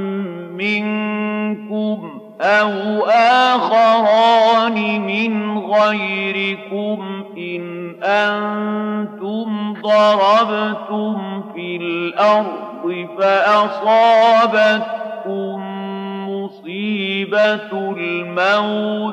مِّنكُمْ أَوْ آخَرَانِ مِنْ غَيْرِكُمْ إِنْ أَنتُمْ ضَرَبْتُمْ فِي الْأَرْضِ فَأَصَابَتْكُم مُّصِيبَةُ الْمَوْتِ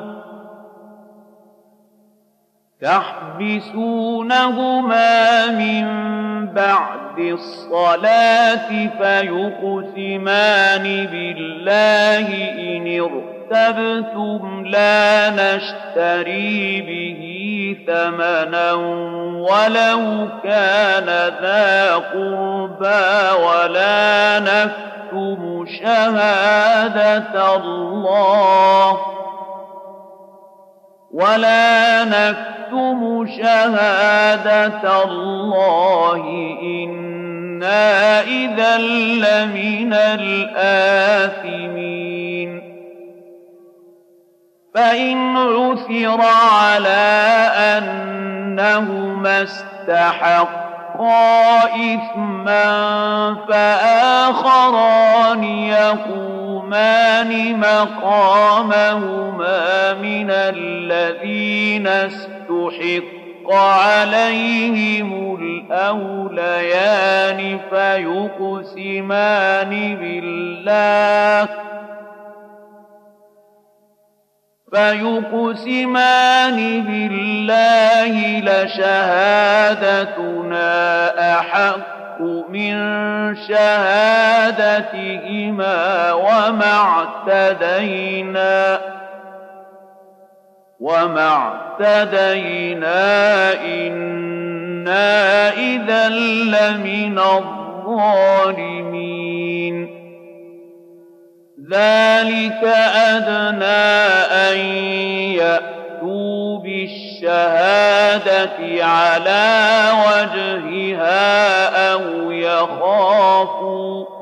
تَحْبِسُونَهُمَا مِن بَعْدِ الصَّلَاةِ فَيُقْسِمَانِ بِاللَّهِ إِنِ ارْتَبْتُمْ لَا نَشْتَرِي بِهِ ثمنا ولو كان ذا قربى ولا نكتم شهادة الله ولا نكتم شهادة الله إنا إذا لمن الآثمين فإن عثر على أنهما استحقا إثما فآخران يقومان مقامهما من الذين استحق عليهم الأوليان فيقسمان بالله فيقسمان بالله لشهادتنا أحق من شهادتهما وما اعتدينا وما اعتدينا إنا إذا لمن الظالمين ذلك أدنى أن يأتوا بالشهادة على وجهها أو يخافوا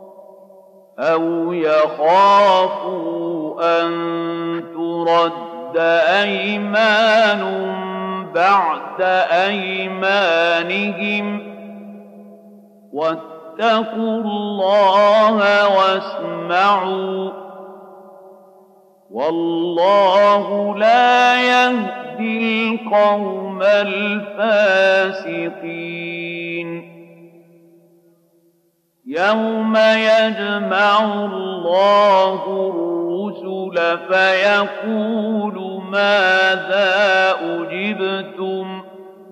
أو يخافوا أن ترد أيمان بعد أيمانهم واتقوا الله واسمعوا والله لا يهدي القوم الفاسقين يوم يجمع الله الرسل فيقول ماذا أجبتم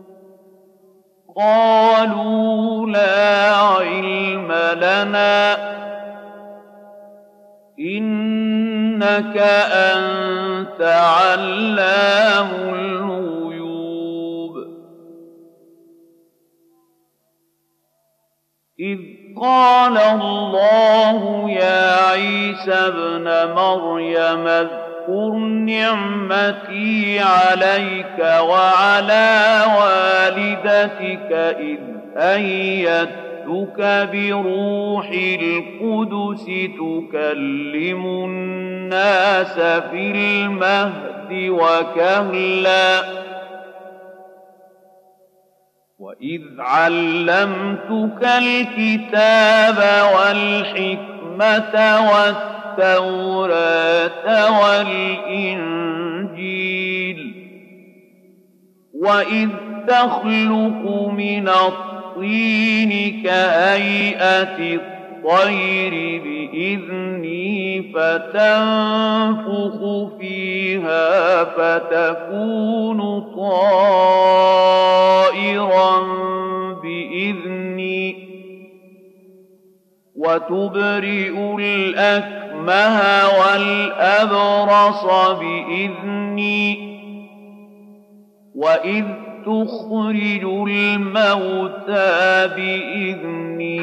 قالوا لا علم لنا إنك أنت علام الغيوب إذ قال الله يا عيسى ابن مريم اذكر نعمتي عليك وعلى والدتك إذ أيدتك بروح القدس تكلم الناس في المهد وكهلا وإذ علمتك الكتاب والحكمة والتوراة والإنجيل وإذ تخلق من الطين كهيئة الطير بإذني فتنفخ فيها فتكون طائرا بإذني وتبرئ الأكمه والأبرص بإذني وإذ تخرج الموتى بإذني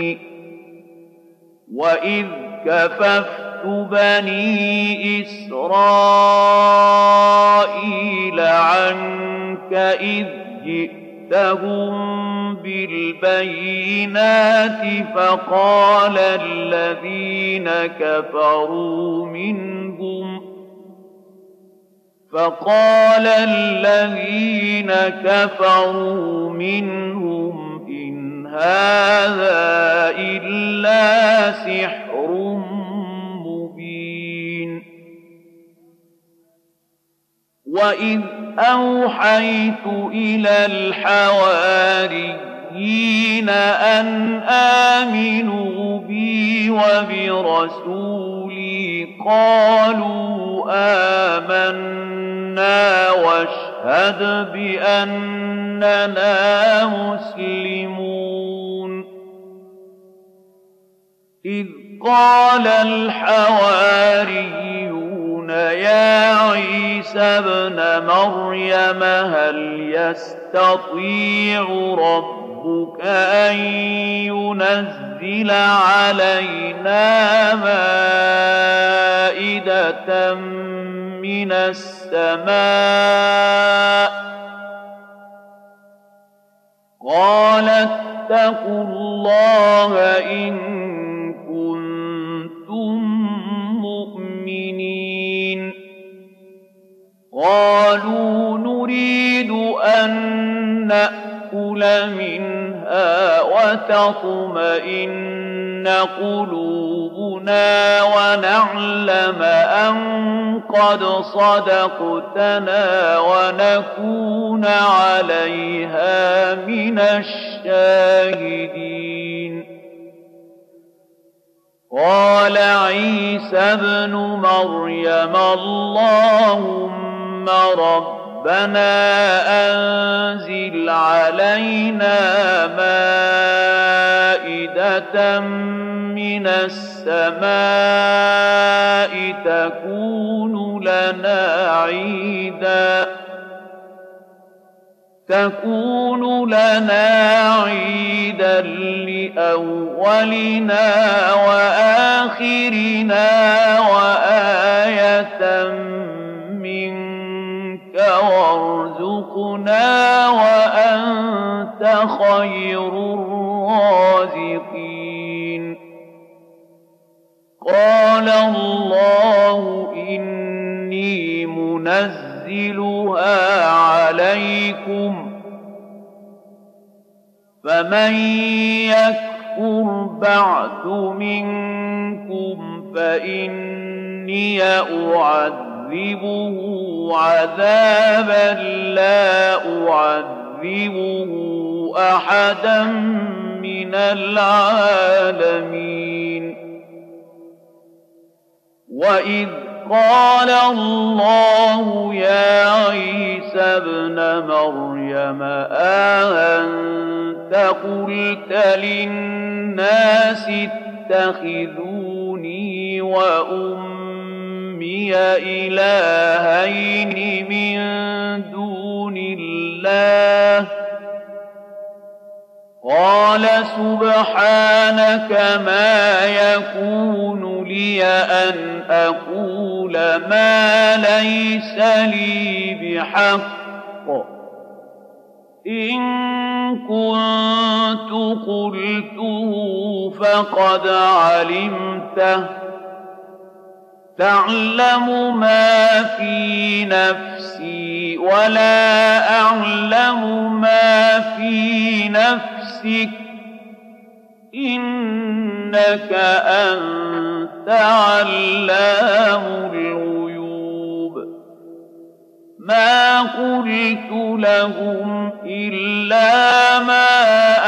وإذ كففت بني إسرائيل عنك إذ جئتهم بالبينات فقال الذين كفروا منهم فقال الذين كفروا منهم إن هذا إلا سحر مبين وإذ أوحيت إلى الحواريين أن آمنوا بي وبرسولي قالوا آمنا واشهد بأننا مسلمون إذ قال الحواريون يا عيسى ابن مريم هل يستطيع ربك أن ينزل علينا مائدة من السماء قال اتقوا الله إن كنتم مؤمنين قالوا نريد أن نأكل منها وتطمئن قلوبنا ونعلم أن قد صدقتنا ونكون عليها من الشاهدين قال عيسى ابن مريم اللهم ربنا أنزل علينا مائدة من السماء تكون لنا عيدا تكون لنا عيدا لأولنا وآخرنا وآية منك وارزقنا وأنت خير الرازقين قال الله إني منزلها عليكم فمن يكفر بعد منكم فإني أعذبه عذابا لا أعذبه أحدا من العالمين وإذ قال الله يا عيسى ابن مريم أأنت قلت للناس اتخذوني وأمي إلهين من دون الله قال سبحانك ما يكون لي أن أقول ما ليس لي بحق إن كنت قلته فقد علمته تعلم ما في نفسي ولا أعلم ما في نفسك إنك أنت علام الغيوب ما قلت لهم إلا ما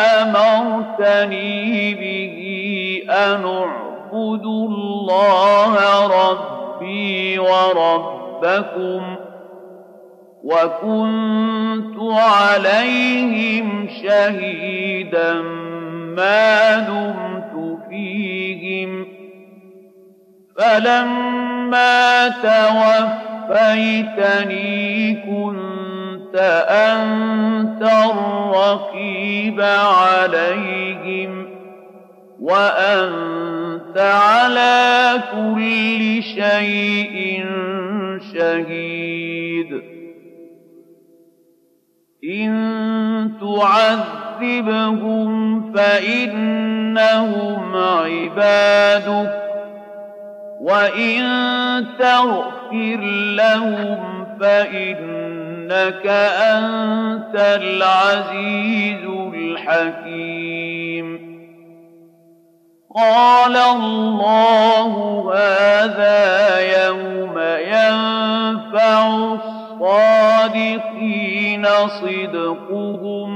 أمرتني به أن اعبدوا الله ربي وربكم وكنت عليهم شهيدا ما دمت فيهم فلما توفيتني كنت أنت الرقيب عليهم وأنت على كل شيء شهيد إن تعذبهم فإنهم عبادك وإن تغفر لهم فإنك أنت العزيز الحكيم قال الله هذا يوم ينفع الصادقين صدقهم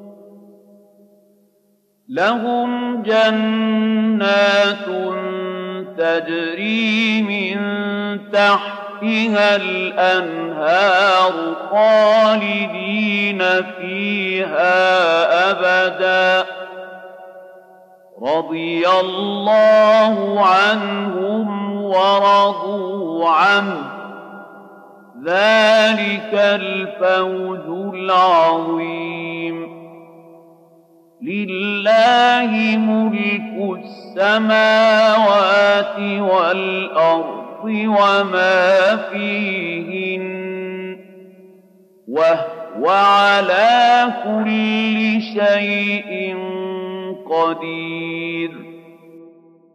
لهم جنات تجري من تحتها الأنهار خالدين فيها أبدا رضي الله عنهم ورضوا عنه ذلك الفوز العظيم لله ملك السماوات والأرض وما فيهن وهو على كل شيء قدير